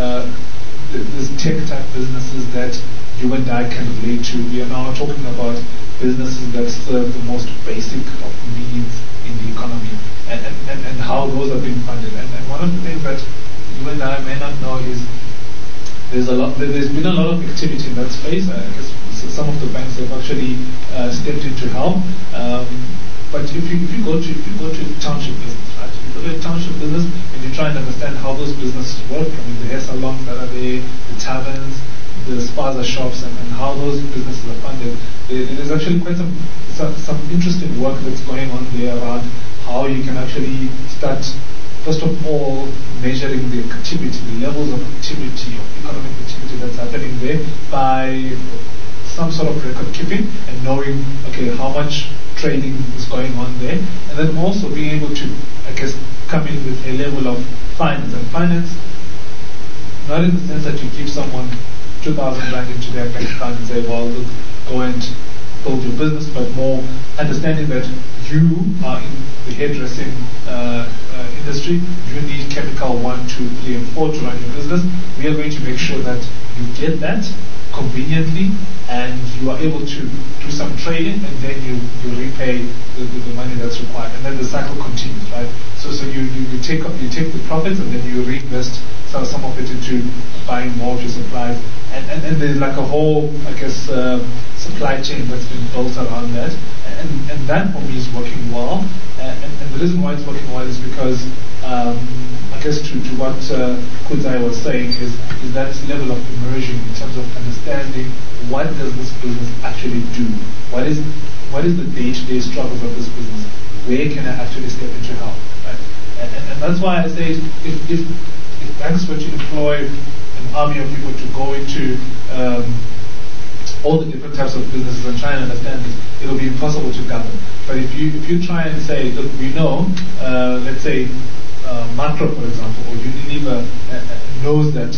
these tech type businesses that you and I can relate to. We are now talking about businesses that serve the most basic of needs in the economy, and how those are being funded. And one of the things that you and I may not know is there's been a lot of activity in that space. I guess some of the banks have actually stepped in to help. But if you go to township business, right? If you go to township business and you try and understand how those businesses work, the hair salons that are there, the taverns, the spaza shops, and how those businesses are funded, there's actually quite some interesting work that's going on there around how you can actually start, first of all, measuring the activity, the levels of activity, of economic activity that's happening there by some sort of record keeping and knowing, okay, how much trading is going on there, and then also being able to, I guess, come in with a level of finance. And finance, not in the sense that you give someone 2,000 rand into their bank account and say, well, look, go and build your business, but more understanding that you are in the hairdressing industry, you need chemical 1, 2, 3, and 4 to run your business. We are going to make sure that you get that conveniently, and you are able to do some trading, and then you repay the money that's required, and then the cycle continues, right? So you take the profits, and then you reinvest some of it into buying more of your supplies, and there's like a whole, I guess, supply chain that's been built around that, and that for me is working well. And the reason why it's working well is because I guess to what Kudzai was saying is that level of immersion in terms of understanding what does this business actually do, what is the day-to-day struggles of this business, where can I actually step into help, right? And that's why I say if banks were to deploy an army of people to go into all the different types of businesses and try and understand this, it'll be impossible to gather. But if you try and say, look, we know, let's say Macro, for example, or Unilever knows that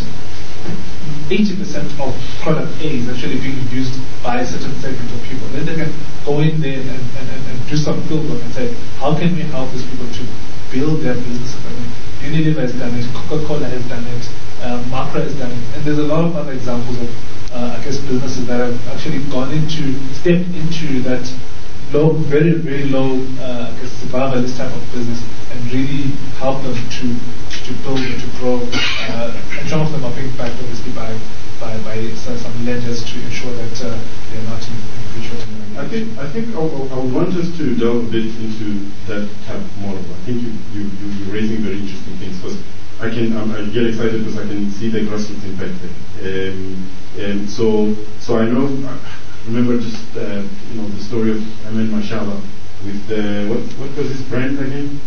80% of product A is actually being used by a certain segment of people. Then they can go in there and do some field work and say, how can we help these people to build their business? I mean, Unilever has done it, Coca-Cola has done it, Macro has done it, and there's a lot of other examples of, I guess, businesses that have actually stepped into that low, very, very low, I guess, survivalist type of business, and really help them to build and to grow. And some of them are being backed, obviously, by some lenders to ensure that they're not in breach of the I think I would want us to delve a bit into that type of model. I think you're raising very interesting things, because I get excited because I can see the grassroots impact there. And so I know. Remember just the story of Ahmed Mashallah with what was his brand again?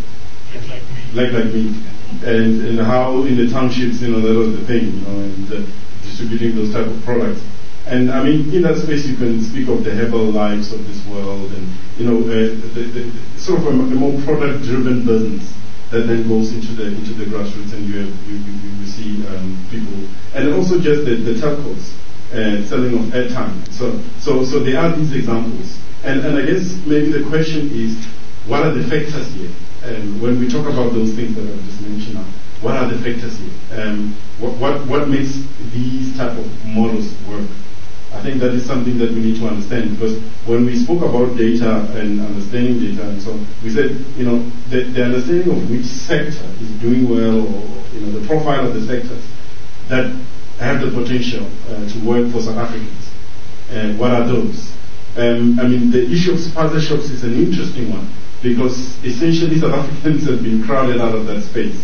Like Me, and how in the townships, that was the thing, and distributing those type of products. And I mean, in that space, you can speak of the Herbalife of this world, and the sort of a more product-driven business that then goes into the grassroots, and you see people, and also just the telcos. Selling of airtime. So there are these examples. And I guess maybe the question is, what are the factors here? When we talk about those things that I've just mentioned now, what are the factors here? What makes these type of models work? I think that is something that we need to understand, because when we spoke about data and understanding data and so on, we said, the understanding of which sector is doing well, or the profile of the sectors that have the potential to work for South Africans. What are those? The issue of spaza shops is an interesting one, because essentially South Africans have been crowded out of that space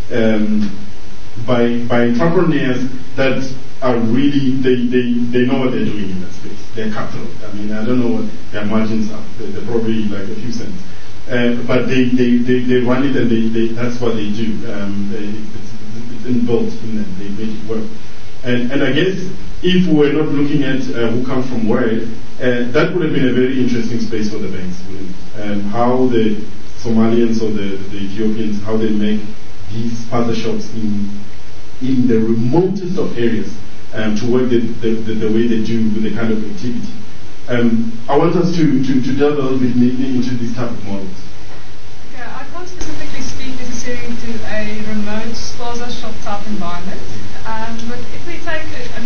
by entrepreneurs that are really, they know what they're doing in that space. They're cutthroat. I don't know what their margins are. They're probably like a few cents. But they run it, and that's what they do. It's inbuilt in them. They make it work. And I guess if we're not looking at who comes from where, that would have been a very interesting space for the banks. How the Somalians or the Ethiopians, how they make these spaza shops in the remotest of areas to work the way they do with the kind of activity. I want us to delve a little bit into these type of models. Okay, I can't specifically speak necessarily to a remote spaza shop type environment, but if we take,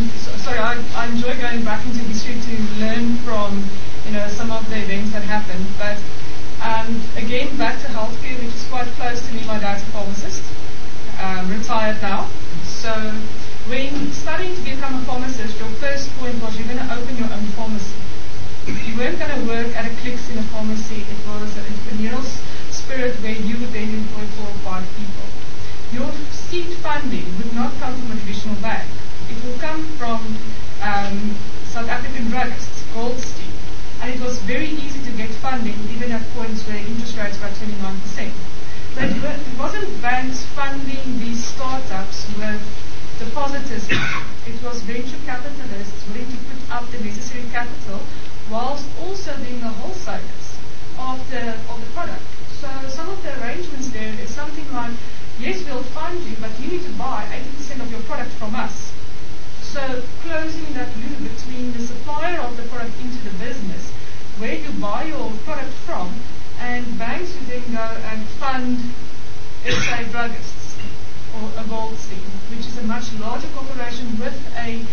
I enjoy going back into history to learn from some of the events that happened, but again, back to healthcare, which is quite close to me. My dad's a pharmacist, retired now. So when studying to become a pharmacist, your first point was you're going to open your own pharmacy. You weren't going to work at a Clicks in a pharmacy. It was an entrepreneurial spirit where you would then employ 4 or 5 people. Your seed funding would not come from a traditional bank. It will come from South African druggists, Goldstein. And it was very easy to get funding, even at points where interest rates were at 29%. But it wasn't banks funding these startups with depositors. It was venture capitalists willing to put up the necessary capital, whilst also being the wholesalers of the product. So some of the arrangements there is something like, yes, we'll fund you, but you need to buy 80% of your product from us. So closing that loop between the supplier of the product into the business, where you buy your product from, and banks who then go and fund, let's say, druggists or a Goldstein, which is a much larger corporation with a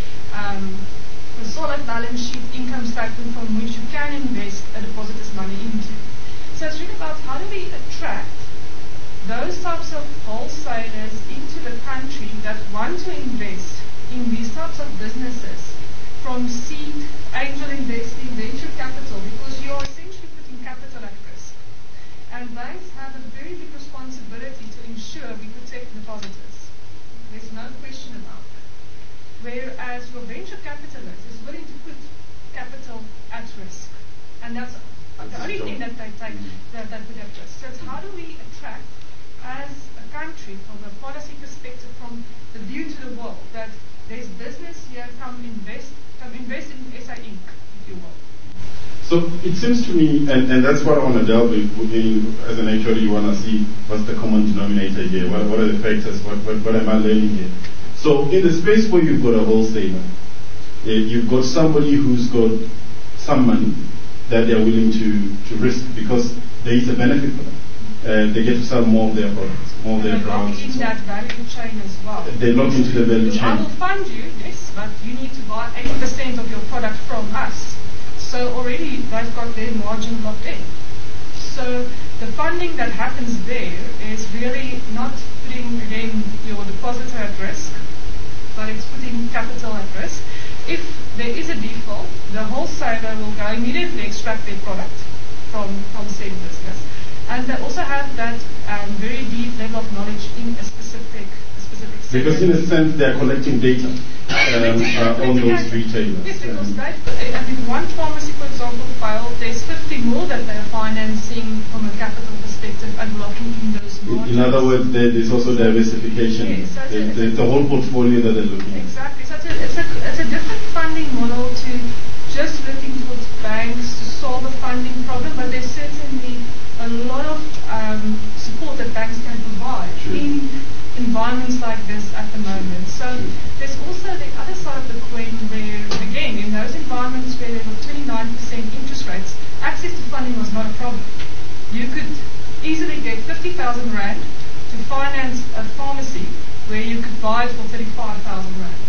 solid balance sheet income statement from which you can invest a depositor's money into. So it's really about how do we attract those types of wholesalers into the country that want to invest in these types of businesses, from seed, angel investing, venture capital, because you are essentially putting capital at risk. And banks have a very big responsibility to ensure we protect depositors. There's no question about that. Whereas your venture capitalist is willing to put capital at risk. And that's the only thing that they take that put at risk. So it's how do we attract, as a country, from a policy perspective, from the view to the world, that there's business here, come invest in SA Inc., if you will. So it seems to me, and that's what I want to delve in, as an actuary, you want to see what's the common denominator here, what are the factors, what am I learning here. So in the space where you've got a wholesaler, you've got somebody who's got some money that they're willing to risk because there is a benefit for them. They get to sell more of their products, more of their products. In that value chain as well. They lock into the value chain. I will fund you, yes, but you need to buy 80% of your product from us. So already they've got their margin locked in. So the funding that happens there is really not putting, again, your depositor at risk, but it's putting capital at risk. If there is a default, the wholesaler will go immediately extract their product from said business. And they also have that very deep level of knowledge in a specific segment. Because in a sense they are collecting data on those retailers. Yes, because if one pharmacy, for example, failed, there's 50 more that they are financing from a capital perspective and locking in those margins. In other words, there's also diversification. Yes, so there's the whole portfolio that they're looking at. Exactly. So it's a different funding model to just looking towards banks to solve a funding problem, but there's certainly a lot of support that banks can provide in environments like this at the moment. So there's also the other side of the coin where, again, in those environments where there were 29% interest rates, access to funding was not a problem. You could easily get 50,000 Rand to finance a pharmacy where you could buy it for 35,000 Rand.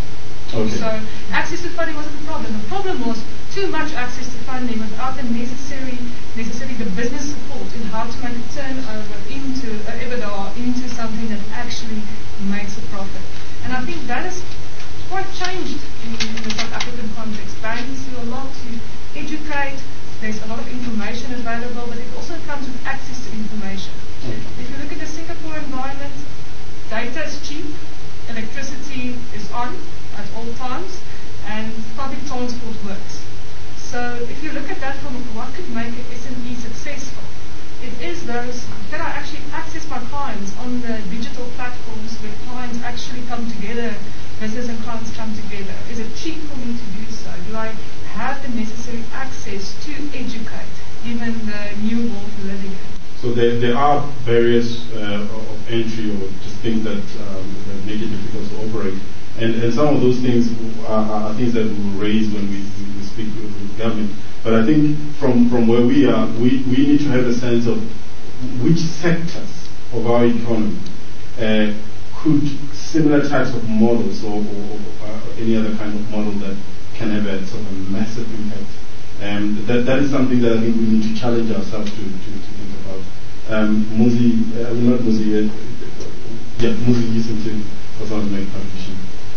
Okay. So access to funding wasn't the problem. The problem was too much access to funding without the necessarily the business support in how to make a turnover into EBITDA, into something that actually makes a profit. And I think that has quite changed in the South African context. Banks do a lot to educate. There's a lot of information available, but it also comes with access to information. If you look at the Singapore environment, data is cheap, electricity is on at all times, and public transport works. So if you look at that from what could make an SME successful, it is those that I actually access my clients on the digital platforms where clients actually come together, business and clients come together. Is it cheap for me to do so? Do I have the necessary access to educate, given the new world we're living in? So there are barriers of entry or just things that make it difficult to operate. And some of those things are things that we will raise when we speak with government. But I think from where we are, we need to have a sense of which sectors of our economy could similar types of models or any other kind of model that can have a sort of massive impact. That is something that I think we need to challenge ourselves to think about. Muzi, not Muzi, Muzi recently was on to make a contribution.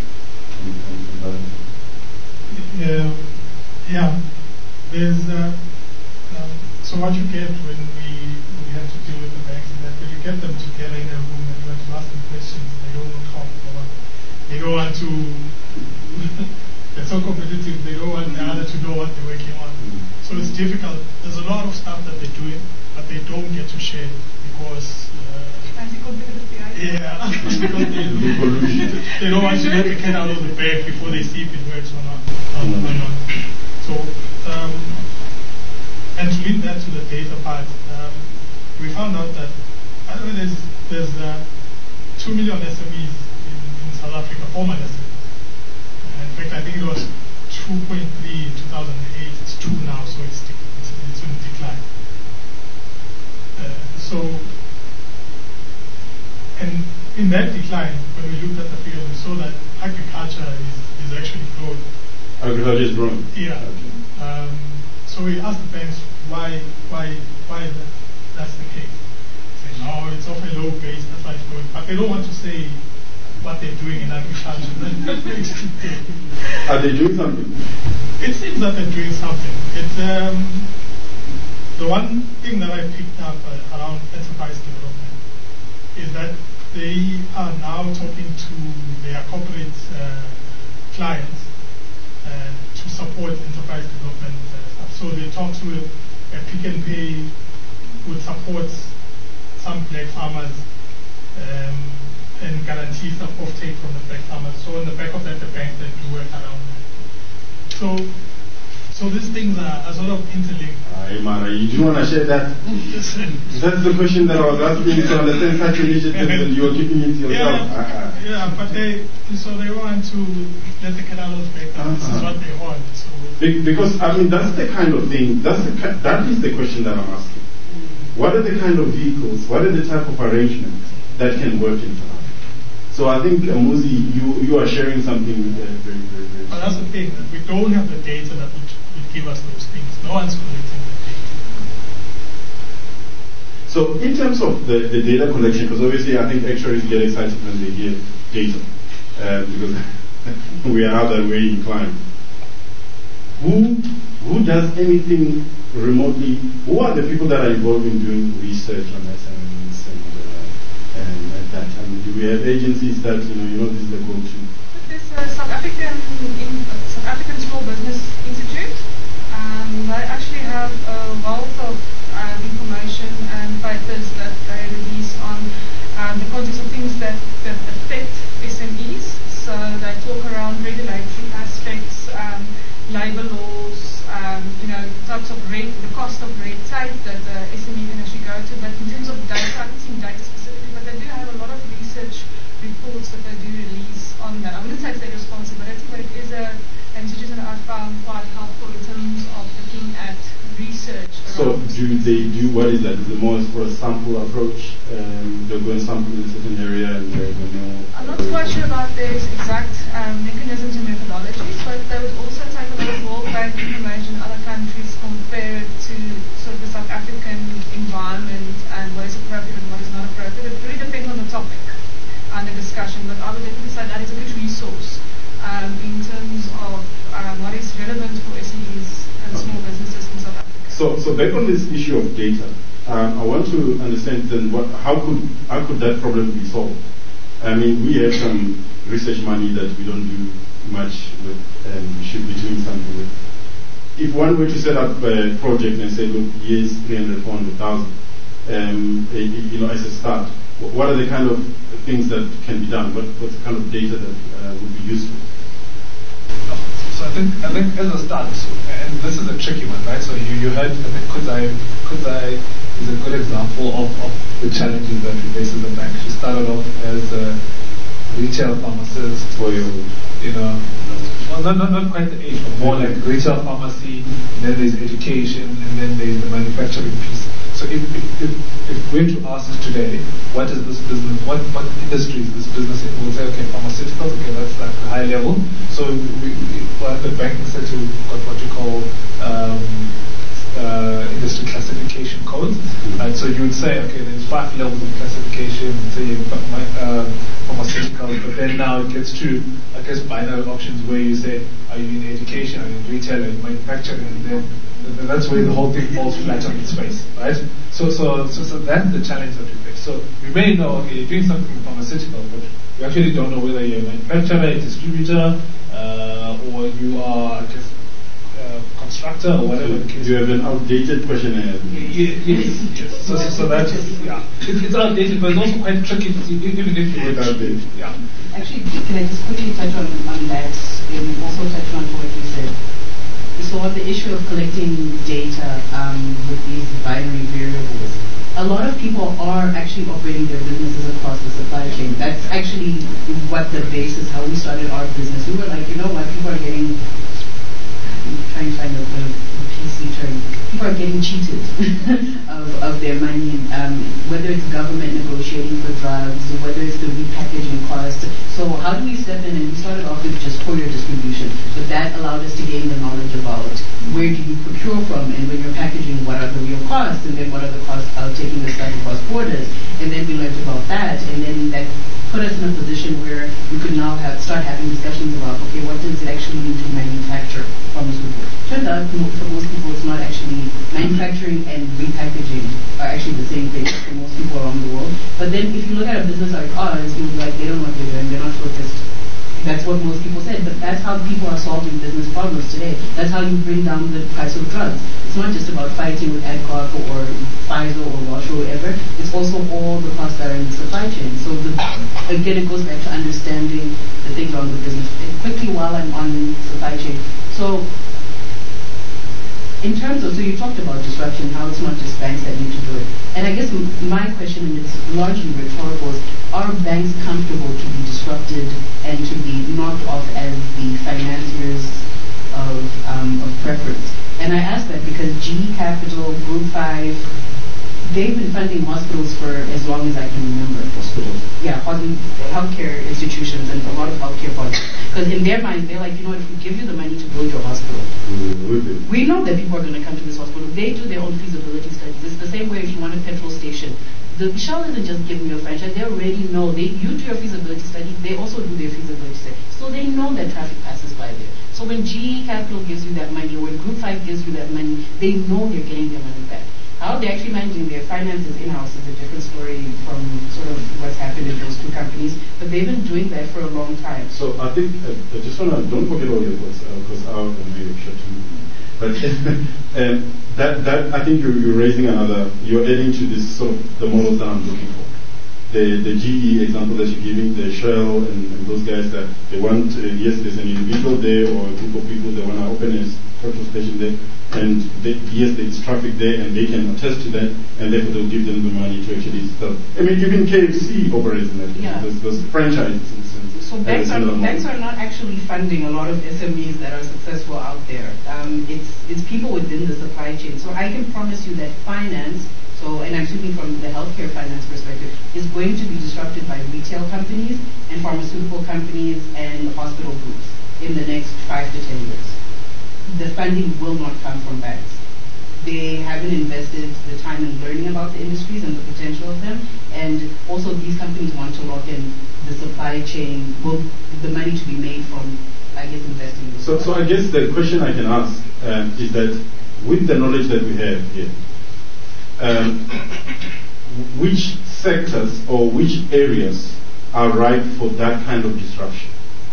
There's so what you get when we have to deal with the banks is that when you get them together in a room and you want to ask them questions, they don't talk about. They don't want to. They're so competitive. They don't want the other to know what they're working on. So it's difficult. There's a lot of stuff that they're doing, but they don't get to share because. Yeah, they don't want to let the cat out of the bag before they see if it works or not. So, and to link that to the data part, we found out that there's 2 million SMEs in South Africa, formal SMEs. In fact, I think it was 2.3 in 2008. It's 2 now, so it's in decline. And in that decline, when we looked at the figures, we saw that agriculture is actually growing. Agriculture is growing? Yeah. Okay. So we asked the banks why that's the case. They say, no, it's off a low base, that's why it's growing. But they don't want to say what they're doing in agriculture. Are they doing something? It seems that they're doing something. It's the one thing that I picked up around enterprise development is that they are now talking to their corporate clients to support enterprise development stuff. So they talk to a Pick n Pay, would support some black farmers and guarantee some offtake from the black farmers. So on the back of that, the banks that do work around that. So these things are sort of interlinked. Mara, you do want to share that? That's the question that I was asking to understand such initiatives and you are keeping it to yourself. Yeah, but they want to let the cat out of the bag. This is what they want. So. Because, I mean, that's the kind of thing, that is the question that I'm asking. What are the kind of vehicles, what are the type of arrangements that can work in South Africa? So I think, Muzi, you are sharing something very, very, very. But that's the thing, that we don't have the data that would give us those things. No one's collecting the data. So in terms of the data collection, because obviously I think actuaries get excited when they hear data, because we are that way inclined. Who does anything remotely? Who are the people that are involved in doing research on SMEs and that? I mean, do we have agencies that this is the go-to? There's a South African Small Business Institute. They actually have a wealth of information and papers that they release on the context of things that affect SMEs. So they talk around regulatory aspects, labor laws, types of rate, the cost of red tape that the SME can actually go to. But in terms of data, I haven't seen data specifically, but they do have a lot of research reports that they do release on that. I wouldn't say it's their responsibility, but it is an institution that I found quite helpful in terms of looking at research. So do they do, what is that? Is it more for a sample approach? They'll go and sample in a certain area and they know? I'm not quite sure about the exact mechanisms and methodology. So back on this issue of data, I want to understand then how could that problem be solved? I mean, we have some research money that we don't do much with, and we should be doing something with. If one were to set up a project and say, look, here's 300, 400,000, as a start, what are the kind of things that can be done? What's the kind of data that would be useful? So I think as a start, and this is a tricky one, right? So you heard, I think Kudzai is a good example of the challenges that we face as a bank. She started off as a retail pharmacist, not quite the age, but more like retail pharmacy, and then there's education, and then there's the manufacturing piece. So if we're to ask today, what is this business, what industry is this business in, we'll say, okay, pharmaceuticals, okay, that's like a high level. So we're at the banking sector, we've got what you call industry classification codes. And so you would say, okay, there's 5 levels of classification, say pharmaceuticals, but then now it gets to, I guess, binary options where you say, are you in education, are you in retail, are you in manufacturing, and then that's where the whole thing falls flat on its face, right? So that's the challenge that we face. So we may know, okay, you're doing something in pharmaceutical, but we actually don't know whether you're a manufacturer, a distributor, or you are, I guess, constructor or whatever the case. You have an outdated questionnaire. Yes. So that's, it's outdated, but it's also quite tricky, even if you were outdated. Yeah. Actually, can I just quickly touch on that and also touch on what you said? So on the issue of collecting data with these binary variables, a lot of people are actually operating their businesses across the supply chain. That's actually what the basis, how we started our business. We were like, you know what, people are getting, I'm trying to find the PC term, people are getting cheated of their money, whether it's government negotiating for drugs, or whether it's the repackaging cost. So how do we step in? And we started off with just courier distribution, but that allowed us to gain the knowledge about where do you procure from, and when you're packaging, what are the real costs, and then what are the costs of taking the stuff across borders. And then we learned about that, and then that put us in a position where we could now start having discussions about, okay, what does it actually mean to manufacture pharmaceuticals? Turns out, for most people, it's not actually manufacturing and repackaging are actually the same thing for most people around the world. But then if you look at a business like ours, you'll be like, they don't know what they're doing, they're not focused. That's what most people said, but that's how people are solving business problems today. That's how you bring down the price of drugs. It's not just about fighting with Adcock or Pfizer or Roche or whatever. It's also all the costs that are in the supply chain. So again, it goes back to understanding the things around the business. And quickly, while I'm on supply chain, so in terms of, so you talked about disruption, how it's not just banks that need to do it. And I guess my question, and it's largely rhetorical, is are banks comfortable to be disrupted and to be knocked off as the financiers of preference? And I ask that because GE Capital, Group 5, they've been funding hospitals for as long as I can remember. Hospitals? Yeah, healthcare institutions and a lot of healthcare projects. Because in their minds, they're like, you know what, if we give you the money to build your hospital, we know that people are going to come to this hospital. They do their own feasibility studies. It's the same way if you want a petrol station. The Shell isn't just giving you a franchise. They already know. You do your feasibility study. They also do their feasibility study. So they know that traffic passes by there. So when GE Capital gives you that money, or when Group 5 gives you that money, they know they're getting their money back. How they're actually managing their finances in-house is a different story from sort of what's happened in those two companies, but they've been doing that for a long time. So I think, I just want to, don't forget all your thoughts, because I may have shut you. But that I think you're raising you're adding to this sort of the models that I'm looking for. The GE example that you're giving, the Shell and those guys that they want, yes, there's an individual there or a group of people that want to open a petrol station there, and yes, there's traffic there, and they can attest to that, and therefore they'll give them the money to actually start. I mean, even KFC operates in that. Yeah. There's franchises. So banks are not actually funding a lot of SMEs that are successful out there. It's people within the supply chain. So I can promise you that finance, and I'm speaking from the healthcare finance perspective, is going to be disrupted by retail companies and pharmaceutical companies and hospital groups in the next 5 to 10 years. The funding will not come from banks. They haven't invested the time in learning about the industries and the potential of them, and also these companies want to lock in the supply chain, the money to be made from, I guess, investing. So I guess the question I can ask is that with the knowledge that we have here, which sectors or which areas are ripe for that kind of disruption,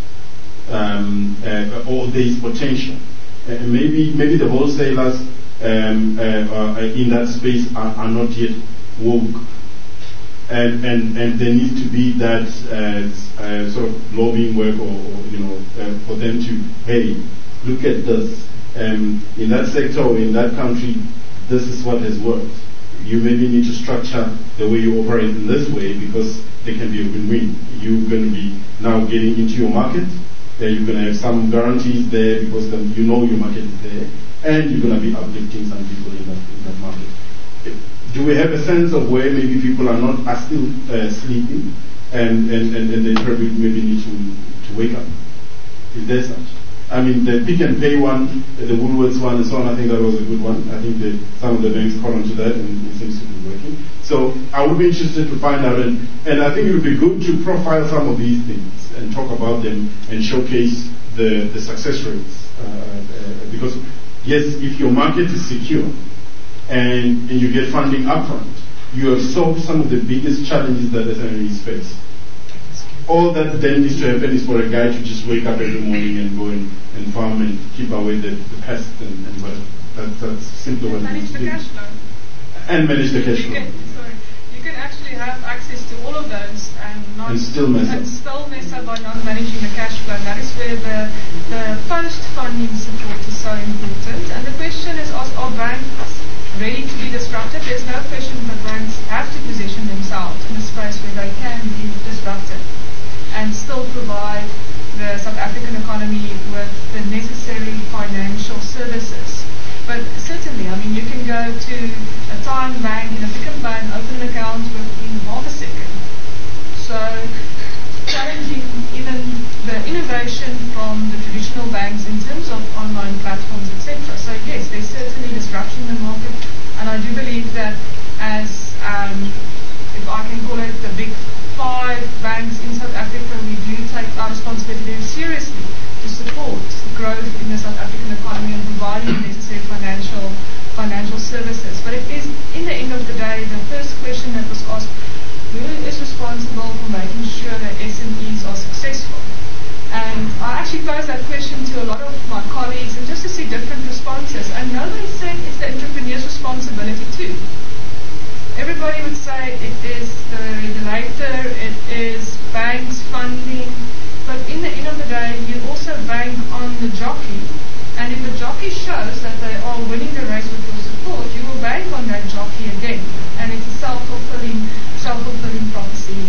or there is potential. Maybe the wholesalers in that space are not yet woke, and there needs to be that sort of lobbying work, or for them to, hey, look at this. In that sector or in that country, this is what has worked. You maybe need to structure the way you operate in this way, because there can be a win-win. You're going to be now getting into your market. You're going to have some guarantees there because you know your market is there, and you're going to be uplifting some people in that market. Do we have a sense of where maybe people are still sleeping, and they probably maybe need to wake up? Is there such? I mean, the Pick and Pay one, the Woolworths one, and so on, I think that was a good one. I think some of the banks caught on to that, and it seems to be working. So I would be interested to find out, and I think it would be good to profile some of these things and talk about them and showcase the success rates. Because, yes, if your market is secure and you get funding upfront, you have solved some of the biggest challenges that SMEs face. All that then needs to happen is for a guy to just wake up every morning and go and farm and keep away the pests and whatever. That's simply what manage the cash flow. And manage the cash flow. You can actually have access to all of those and still mess up by not managing the cash flow. And that is where the post-funding support is so important. And the question is, are banks ready to be disrupted? There's no question that banks have to position themselves in a space where they can be disrupted and still provide the South African economy with the necessary financial services. But certainly, I mean, you can go to a Time Bank in a Pick n Pay and open an account within half a second. So, challenging even the innovation from the traditional banks in terms of online platforms, etc. So yes, there's certainly disruption in the market, and I do believe that as, if I can call it the big 5 banks in South Africa, we do take our responsibility very seriously to support growth in the South African economy and providing the necessary financial services. But it is, in the end of the day, the first question that was asked, who is responsible for making sure that SMEs are successful? And I actually posed that question to a lot of my colleagues, and just to see different responses, and nobody's saying it's the entrepreneur's responsibility too. Everybody would say it is the regulator, it is banks funding, but in the end of the day, you also bank on the jockey, and if the jockey shows that they are winning the race with your support, you will bank on that jockey again, and it's a self-fulfilling prophecy.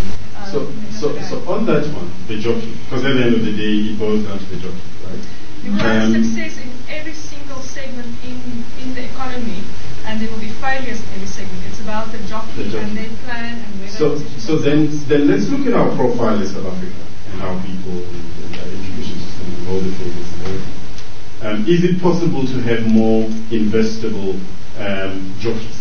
So on that one, the jockey, because at the end of the day, it boils down to the jockey, right? You will have success in every single segment in the economy, and there will be failures in every segment. It's about the jockey and their plan and where So then let's look at our profile in South Africa and our people and our education system and all the failures and everything. Is it possible to have more investable jockeys?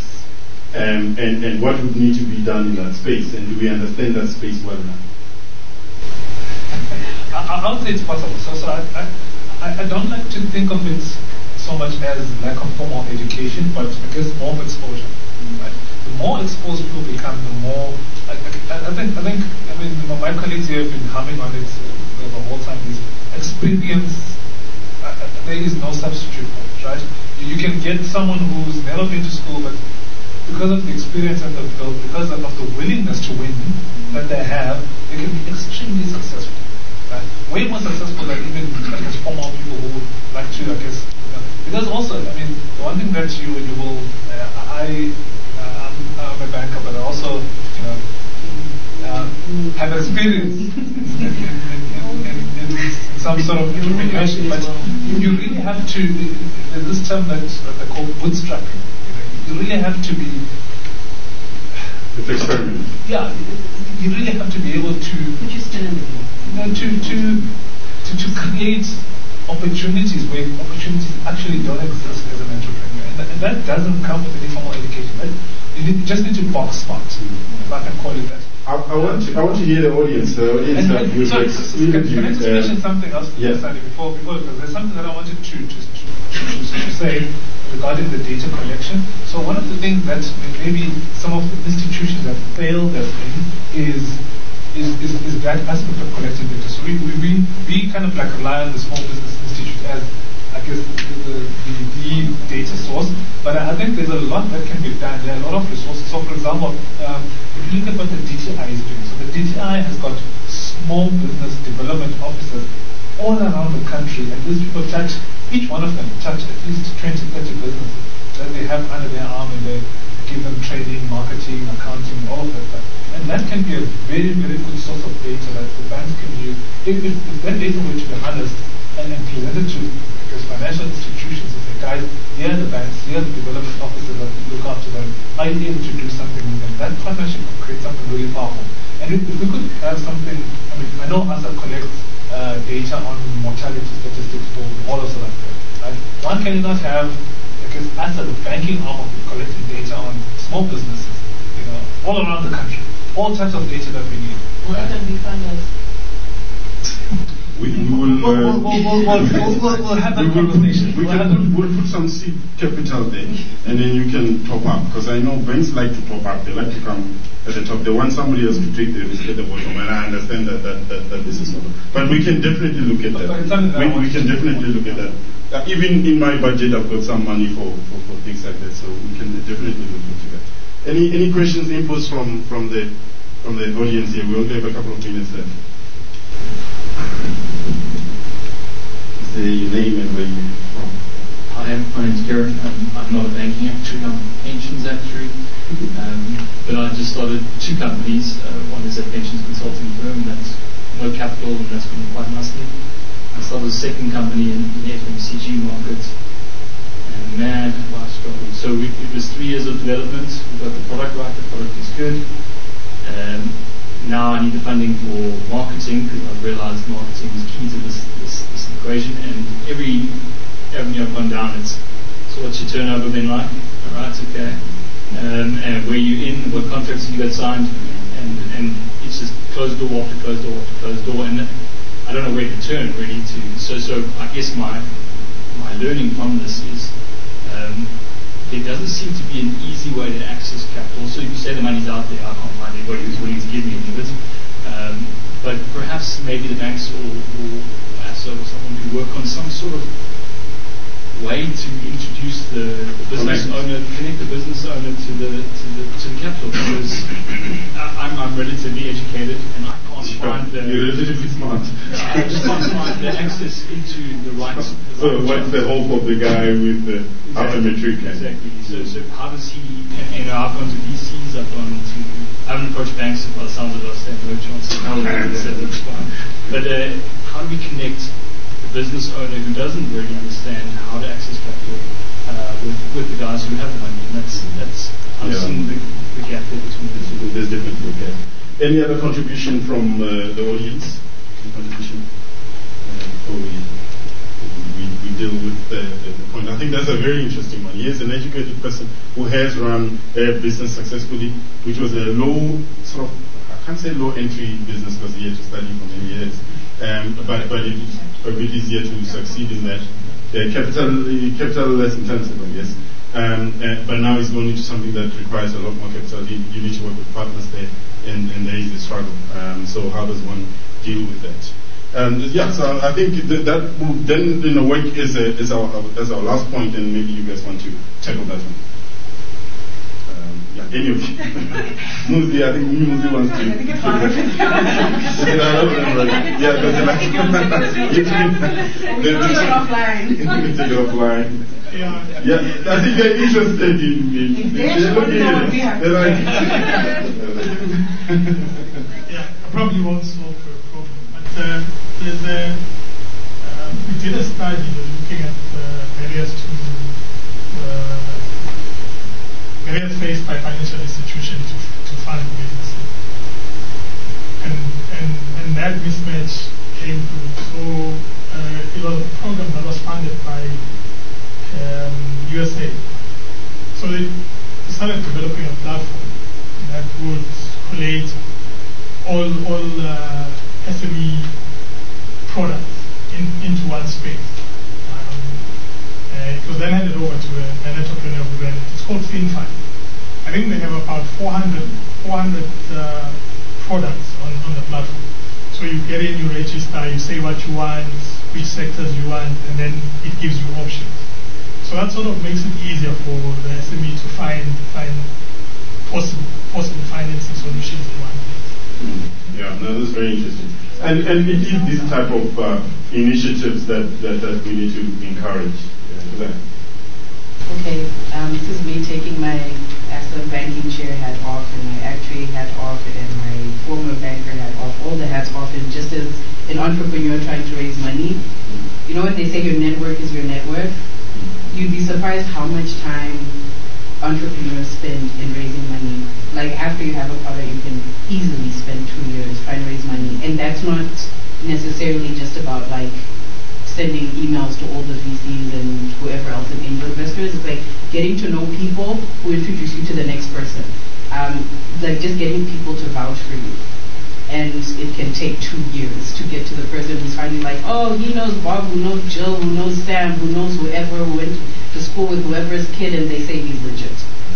And what would need to be done in that space? And do we understand that space well enough? I would say it's possible. So I don't like to think of it so much as lack of formal education, but I guess more exposure. Right? The more exposed people become, the more. I think. I mean, my colleagues here have been humming on it the whole time. Is experience. There is no substitute for it, right? You can get someone who's never been to school, but because of the experience that they've built, because of the willingness to win that they have, they can be extremely successful. Right? Way more successful than even, I guess, formal people who like to, I guess, because also, I mean, the one thing that you will, I'm a banker, but I also, have experience in some sort of entrepreneurship. But you really have to, there's this term that they call bootstrapping. You really have to be. It's experiment. Yeah, you really have to be able to. Put your skin in the game. To create opportunities where opportunities actually don't exist as an entrepreneur, and that doesn't come with any formal education. Right? You you just need to box spot, if I can call it that. I want to hear the audience. The audience that will can I just mention something else before, because there's something that I wanted to say regarding the data collection. So one of the things that maybe some of the institutions have failed us in is that aspect of collecting data. So we kind of like rely on the Small Business Institute as, I guess, the data source, but I think there's a lot that can be done. There are a lot of resources. So, for example, if you look at what the DTI is doing, so the DTI has got small business development officers all around the country, and these people touch, each one of them touch at least 20, 30 businesses that they have under their arm, and they give them training, marketing, accounting, all of that stuff. And that can be a very, very good source of data that the banks can use. If that data were to be harnessed and presented to financial institutions and say, guys, here are the banks, here are the development officers that look after them, are you able to do something with them? That partnership could create something really powerful. And if we could have something, I mean, I know ASA collects data on mortality statistics for all of South Africa. Right? One cannot have, because ASA, the banking arm of collecting data on small businesses, all around the country, all types of data that we need. Well, it can be funded. We'll have that conversation. We'll put some seed capital there, and then you can top up. Because I know banks like to top up. They like to come at the top. They want somebody else to take the risk at the bottom. And I understand that this is not. But we can definitely look at that. We can definitely look at that. Even in my budget, I've got some money for things like that. So we can definitely look into that. Any questions, inputs from the audience here? We only have a couple of minutes left. Say your name and where you're from. Hi, my name's Kieran. I'm not a banking actuary, I'm a pensions actuary. But I just started 2 companies. One is a pensions consulting firm that's no capital, and that's been quite nicely. I started a second company in the FMCG market. And man, I struggled. So it was 3 years of development. We got the product right, the product is good. Now I need the funding for marketing, because I've realized marketing is key to this equation, and every avenue I've gone down, it's, so what's your turnover been like? Alright, okay. And where you in, what contracts have you got signed, and it's just closed door after closed door after closed door, and I don't know where to turn really to. So I guess my learning from this is there doesn't seem to be an easy way to access capital. So if you say the money's out there, I can't find anybody who's willing to give me any of it. But perhaps maybe the banks or ASA or someone could work on some sort of way to introduce the business owner, connect the business owner to the capital, because I'm relatively educated and I can't find the. You're relatively smart. I just can't find the access into the right. So what's the hope of the guy with the optometric? Exactly. So how does he? I've gone to VCs. I haven't approached banks. By the sounds of it, I stand no chance. But how do we connect the business owner who doesn't really understand how to access capital with the guys who have the money? And that's I'm seeing the gap there between the two. There's definitely a gap. Any other contribution from the audience? Any contribution? Before we deal with the point. I think that's a very interesting one. He is an educated person who has run a business successfully, which was a low sort of, I can't say low entry business because he had to study for many years. But it is a bit easier to succeed in that. Capital less intensive, I guess. But now he's going into something that requires a lot more capital. You need to work with partners there, and there is a struggle. So how does one deal with that? So I think that will then in a way is our last point, and maybe you guys want to tackle that one. Any of you? Muzi, I think Muzi wants to. You can take it offline. Yeah, I think they're interested in Yeah, I probably won't solve the problem, but we did a study looking at barriers faced by financial institutions to fund businesses, and that mismatch came through. So it was a program that was funded by USA. So we started developing a platform that would collate all SME products into one space. It was then handed over to an entrepreneur who ran it. It's called FinFi. I think they have about 400 products on the platform. So you get in, you register, you say what you want, which sectors you want, and then it gives you options. So that sort of makes it easier for the SME to find possible financing solutions in one place. Yeah, no, that's very interesting. And it is this type of initiatives that we need to encourage. Okay, this is me taking my ASA banking chair hat off and my actuary hat off and my former banker hat off, all the hats off, and just as an entrepreneur trying to raise money, you know what they say, your network is your net worth? You'd be surprised how much time entrepreneurs spend in raising money. Like after you have a product, you can easily spend 2 years trying to raise money. And that's not necessarily just about like sending emails to all the VCs and whoever else and angel investors. It's like getting to know people who introduce you to the next person. Like just getting people to vouch for you. And it can take 2 years to get to the person who's finally like, oh, he knows Bob, who knows Jill, who knows Sam, who knows whoever, who went to school with whoever's kid, and they say he's legit.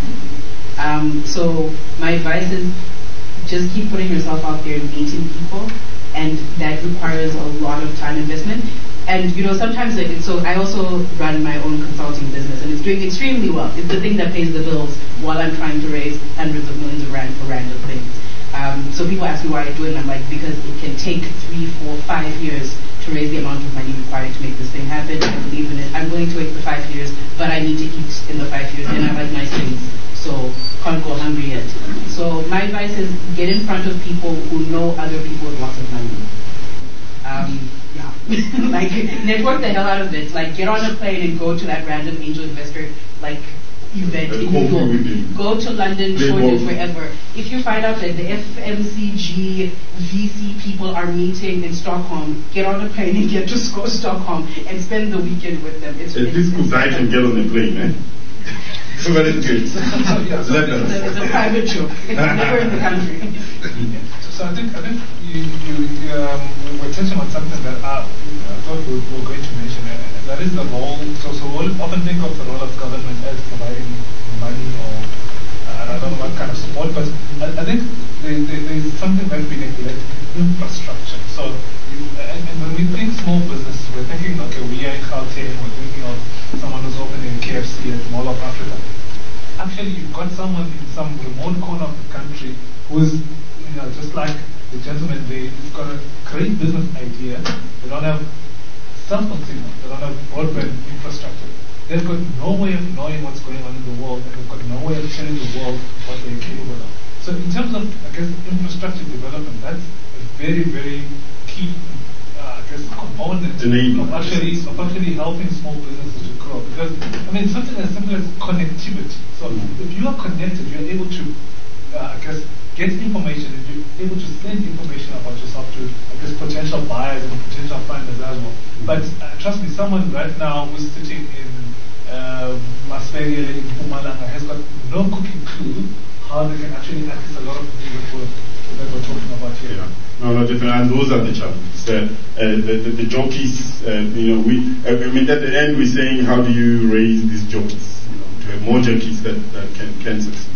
So my advice is just keep putting yourself out there and meeting people, and that requires a lot of time investment. And you know, sometimes so I also run my own consulting business, and it's doing extremely well. It's the thing that pays the bills while I'm trying to raise hundreds of millions of rand for random things. So people ask me why I do it, and I'm like, because it can take 3, 4, 5 years to raise the amount of money required to make this thing happen. I believe in it. I'm willing to wait the 5 years, but I need to eat in the 5 years, and I like nice things, so can't go hungry yet. So my advice is get in front of people who know other people with lots of money. Like network the hell out of it. Like get on a plane and go to that random angel investor like event in New York. Go to London, Shoreditch, wherever. If you find out that the FMCG VC people are meeting in Stockholm, get on a plane and get to Stockholm and spend the weekend with them. At least Kuzai can get on the plane, eh? So that is good. It's a private joke. It's never in the country. So I think you were touching on something that I thought we were going to mention. That is the role. So we often think of the role of government as providing money or I don't know what kind of support, but I think there is something that's been neglected: infrastructure. So and when we think small businesses, we're thinking, okay, we are in Gauteng, we're thinking of someone who's opening a KFC at the Mall of Africa. Actually, you've got someone in some remote corner of the country who's, just like the gentleman, they've got a great business idea. They don't have cell phone signal. They don't have broadband infrastructure. They've got no way of knowing what's going on in the world, and they've got no way of telling the world what they're capable of. So in terms of, infrastructure development, that's a very, very key, component of actually helping small businesses to grow. Because, something as simple as connectivity. So if you are connected, you're able to, get information, and you're able to send information about yourself to, potential buyers and potential funders as well. But trust me, someone right now who's sitting in Masvele in Mpumalanga has got no cooking clue how they can actually access a lot of things that we're talking about here. Yeah. No, definitely. And those are the challenges. The jockeys, at the end we're saying, how do you raise these jockeys? To have more jockeys that can succeed.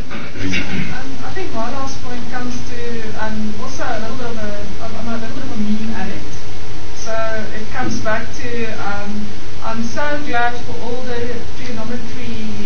I think my last point comes to also a little bit of I'm a little bit of a meme addict. So it comes back to I'm so glad for all the trigonometry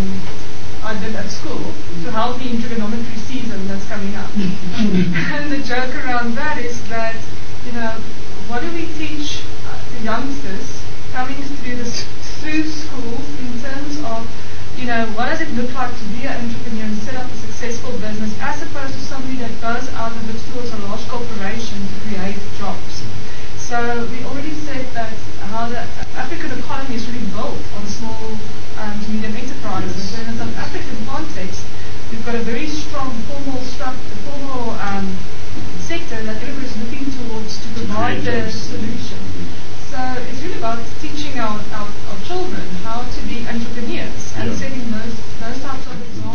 I did at school to help me in trigonometry season that's coming up. And the joke around that is that, what do we teach the youngsters coming through schools in terms of, what does it look like to be an entrepreneur and set up a successful business as opposed to somebody that goes out and looks towards a large corporation to create jobs. So we already said that how the African economy is really built on small to medium enterprises. So in a South African context, we've got a very strong formal sector that everybody's looking towards to provide the solution. So it's really about teaching our children how to be entrepreneurs and setting those types of examples.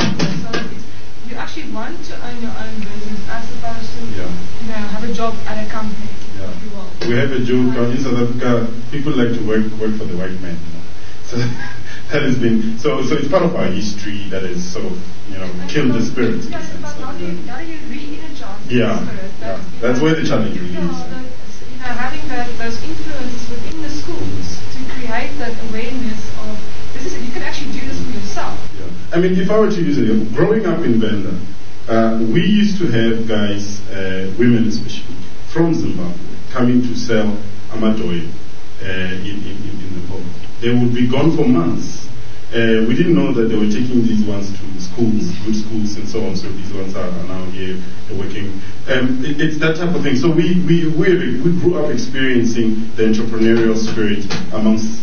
want to own your own business as opposed to have a job at a company. Yeah. If you will. We have a joke in South Africa. People like to work for the white man. So that has been so. It's part of our history that has sort of killed the spirit. Yes, but how do you re-energize the spirit? That's where the challenge really is. Having those influences within the schools to create that awareness of this is you can actually do this for yourself. Yeah. I mean, if I were to use it, growing up in Venda, we used to have guys, women especially, from Zimbabwe coming to sell amadoy in the port. They would be gone for months. We didn't know that they were taking these ones to schools, good schools and so on, so these ones are now here working. It's that type of thing. So we grew up experiencing the entrepreneurial spirit amongst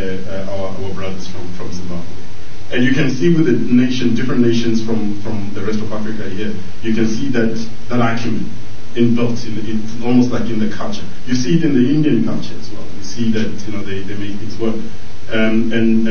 our brothers from Zimbabwe. And you can see with the different nations from the rest of Africa here, you can see that acumen inbuilt it's almost like in the culture. You see it in the Indian culture as well. You see that they make things work. And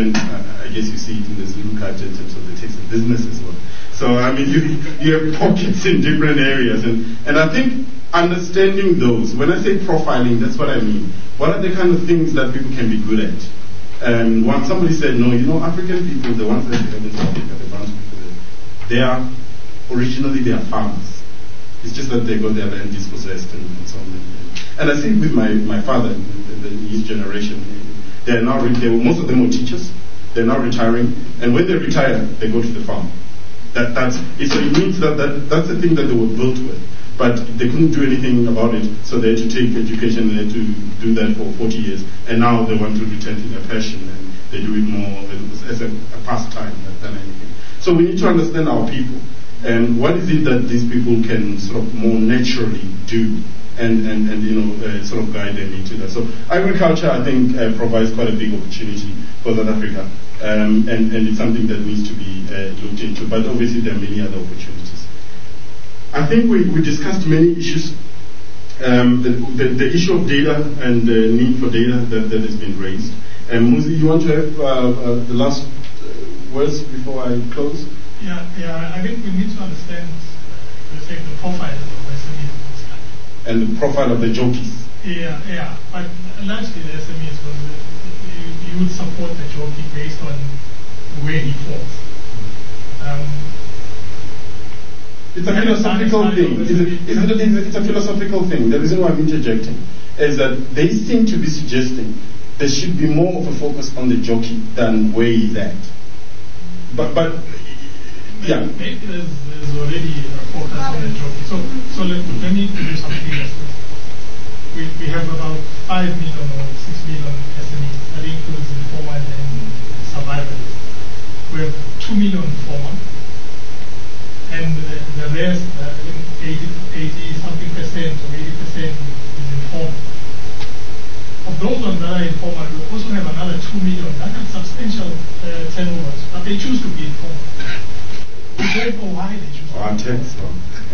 I guess you see it in the Zulu culture in terms of the takes of business as well. So I mean, you have pockets in different areas, and I think understanding those. When I say profiling, that's what I mean. What are the kind of things that people can be good at? And once somebody said, no, African people, the ones that you have in South Africa, the brown people, originally they are farmers. It's just that they got their land dispossessed and so on. And I think with my father, his generation, they are now most of them were teachers. They're now retiring, and when they retire, they go to the farm. So it means that's the thing that they were built with, but they couldn't do anything about it. So they had to take education. They had to do that for 40 years, and now they want to return to their passion, and they do it more as a pastime than anything. So we need to understand our people, and what is it that these people can sort of more naturally do. And sort of guide them into that. So agriculture, I think, provides quite a big opportunity for South Africa, and it's something that needs to be looked into. But obviously, there are many other opportunities. I think we discussed many issues. The issue of data and the need for data that has been raised. Muzi, you want to have the last words before I close? Yeah. I think we need to understand, let's say, the profile of SMEs. And the profile of the jockeys. Yeah. But largely the SMEs, you would support the jockey based on where he falls. It's a philosophical thing. It's a philosophical thing. The reason why I'm interjecting is that they seem to be suggesting there should be more of a focus on the jockey than where he's at. But yeah. Maybe there's already a focus on the jockey. So let me do something else. We have about 5 million or 6 million SMEs. That includes informal and survivors. We have 2 million formal, and the rest, 80-something percent or 80% is informal. Of those ones that are informal, we also have another 2 million that have substantial turnovers, but they choose to be informal. We don't know why they choose to be informal.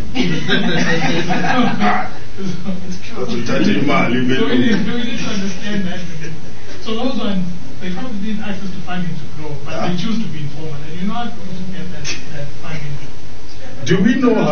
So we need to understand that. So those ones, they probably need access to funding to grow, but they choose to be informal, and you're not going to get that funding. Do we know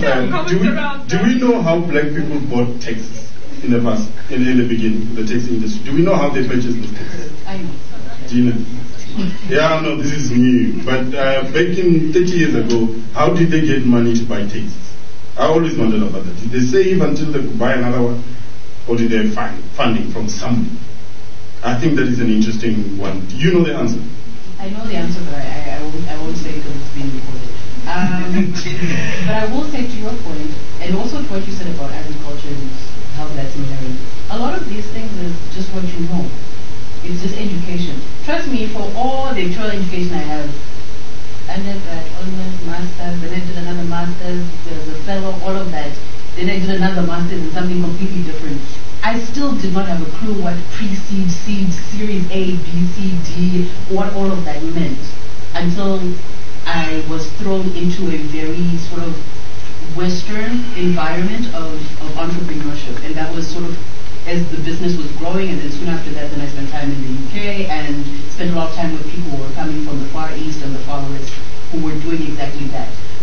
how black people bought taxes in the past, in the beginning, the taxi industry? Do we know how they purchased those taxes? I know. Do you know? Yeah, no, this is new. But back in 30 years ago, how did they get money to buy taxis? I always wondered about that. Did they save until they could buy another one? Or did they find funding from somewhere? I think that is an interesting one. Do you know the answer? I know the answer, but I won't say because it's being recorded. But I will say to your point, and also to what you said about agriculture and how that's inherent, a lot of these things is just what you know. It's just education. Trust me, for all the actual education I have, undergrad, almost master's, then I did another master's, there's a fellow, all of that. Then I did another master's in something completely different. I still did not have a clue what pre-seed, seed, series A, B, C, D, what all of that meant until I was thrown into a very sort of Western environment of entrepreneurship. And that was sort of as the business was growing, and then soon after that, then I spent time in the UK and spent a lot of time with people who were coming from the Far East and the Far West who were doing exactly that.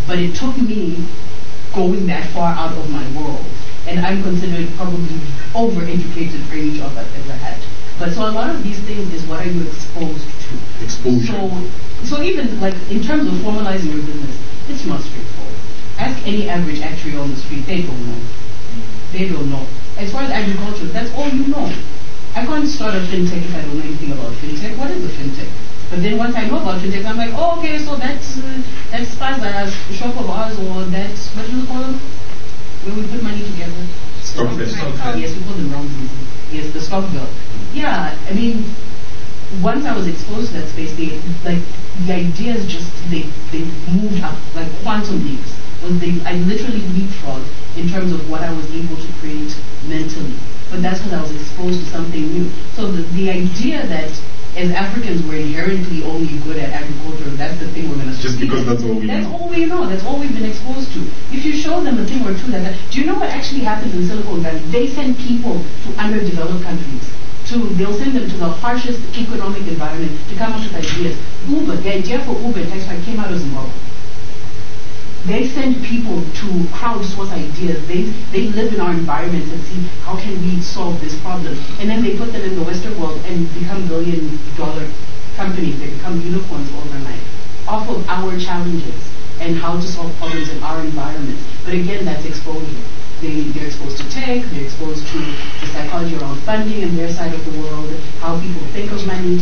But it took me going that far out of my world. And I'm considered probably overeducated for any job I've ever had. But so a lot of these things is what are you exposed to? Exposure. So even like in terms of formalizing your business, it's not straightforward. Ask any average actuary on the street, they don't know. They don't know. As far as agriculture, that's all you know. I can't start a fintech if I don't know anything about fintech. What is a fintech? But then once I know about fintech, I'm like, oh, okay, so that's Spaza's shop of ours, or that's, what do you call them? Where we put money together. Stockfest. Yes, we call them Romsey. Yes, the Stockville. Yeah, I mean, once I was exposed to that space, the ideas just, they moved up like quantum leaps. I literally leapfrogged in terms of what I was able to create mentally. But that's because I was exposed to something new. So the idea that as Africans we're inherently only good at agriculture, that's the thing we're going to just because that's all we know. That's all we know. That's all we've been exposed to. If you show them a thing or two do you know what actually happens in Silicon Valley? They send people to underdeveloped countries. They'll send them to the harshest economic environment to come up with ideas. Uber, the idea for Uber and Taxify came out of Zimbabwe. They send people to crowdsource ideas. They live in our environments and see how can we solve this problem. And then they put them in the Western world and become billion-dollar companies. They become unicorns overnight off of our challenges and how to solve problems in our environments. But again, that's exposure. They're exposed to tech, they're exposed to the psychology around funding in their side of the world, how people think of money.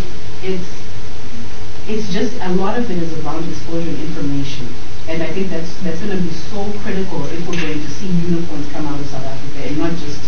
It's just a lot of it is around exposure and information. And I think that's going to be so critical if we're going to see unicorns come out of South Africa and not just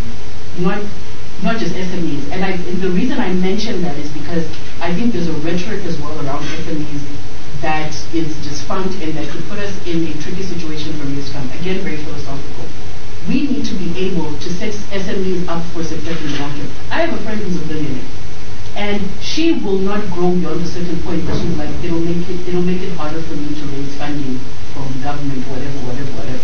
SMEs. And the reason I mention that is because I think there's a rhetoric as well around SMEs that is defunct and that could put us in a tricky situation for years to come. Again, very philosophical. We need to be able to set SMEs up for success in the long term. I have a friend who's a billionaire. And she will not grow beyond a certain point because she's like, it'll make it harder for me to raise funding from government, whatever.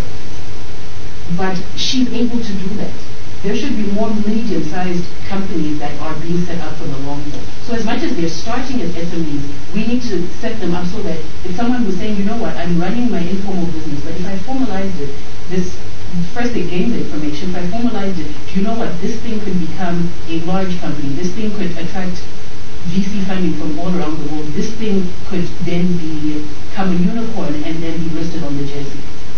But she's able to do that. There should be more medium-sized companies that are being set up for the long term. So as much as they're starting as SMEs, we need to set them up so that if someone was saying, you know what, I'm running my informal business, but if I formalized it, first they gain the information. If I formalized it, do you know what? This thing could become a large company. This thing could attract VC funding from all around the world. This thing could then become a unicorn and then be listed on the Jersey.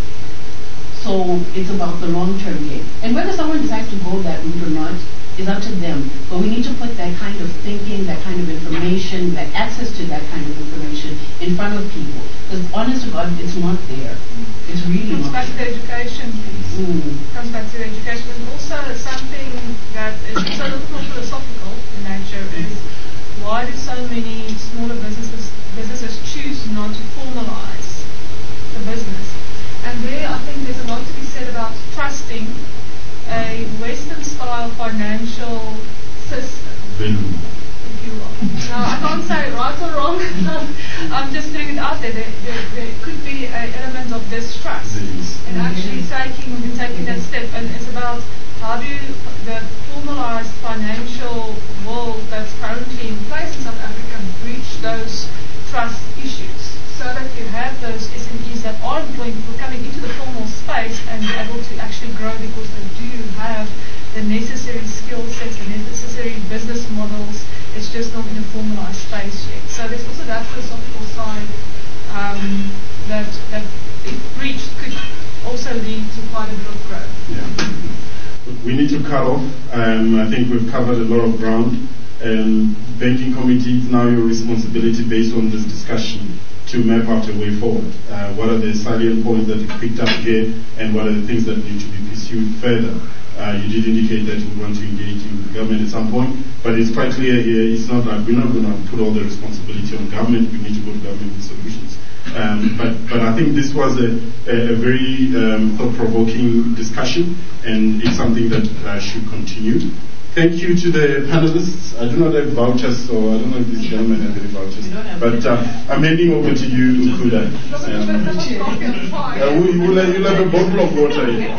So it's about the long-term game. And whether someone decides to go that route or not is up to them. But we need to put that kind of thinking, that kind of information, that access to that kind of information in front of people. Because honest to God, it's not there. It's really comes not back to the education piece. Comes back to the education. And also something that is also a little more philosophical in nature is why do so many smaller businesses choose not to formalize the business? And there I think there's a lot to be said about trusting a Western-style financial system. If you will. Now, I can't say right or wrong. I'm just putting it out there. There could be an element of distrust in actually taking that step. And it's about how do the formalized financial world that's currently in place in South Africa breach those trust issues so that you have those SMEs that are employing people coming into the formal space and be able to actually grow because they do have the necessary skill sets, the necessary business models. It's just not in a formalized space yet. So there's also that philosophical side that if breached could also lead to quite a bit of growth. Yeah. We need to cut off. I think we've covered a lot of ground. Banking committee, it's now your responsibility based on this discussion to map out a way forward. What are the salient points that you picked up here and what are the things that need to be pursued further? You did indicate that you want to engage with government at some point, but it's quite clear here, it's not like we're not going to put all the responsibility on government, we need to go to government with solutions. But I think this was a very thought-provoking discussion, and it's something that should continue. Thank you to the panelists. I do not have vouchers, so I don't know if this gentleman has any vouchers. But I'm handing over to you, Ukuda. You'll have a bottle of water here.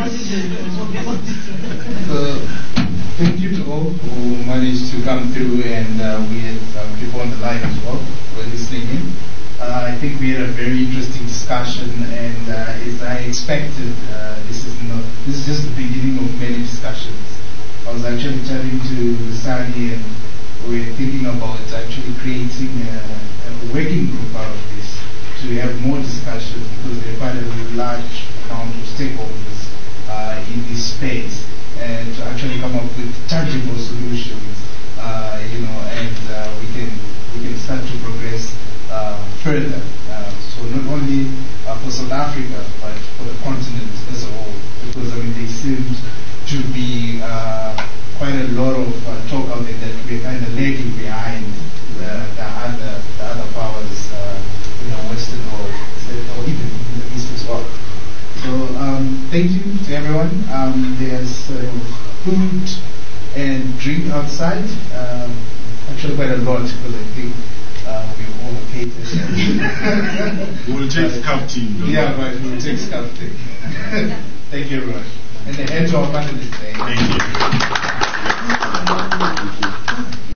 Thank you to all who managed to come through, and we had people on the line as well who were listening in. I think we had a very interesting discussion, and as I expected, this is just the beginning of many discussions. I was actually chatting to Sani, and we were thinking about actually creating a working group out of this to have more discussions, because there are quite a large amount of stakeholders in this space, and to actually come up with tangible solutions, and we can start to progress further. So not only for South Africa, but for the continent as a whole, because there seems to be quite a lot of talk out there that we're kind of lagging behind the other powers in the Western world, or even in the East as well. So thank you to everyone. There's food and drink outside. Actually quite a lot, because I think we've all catered. We'll take sculpting. Yeah, but we'll take sculpting. Thank you, everyone. And the head to our panelists. Thank you.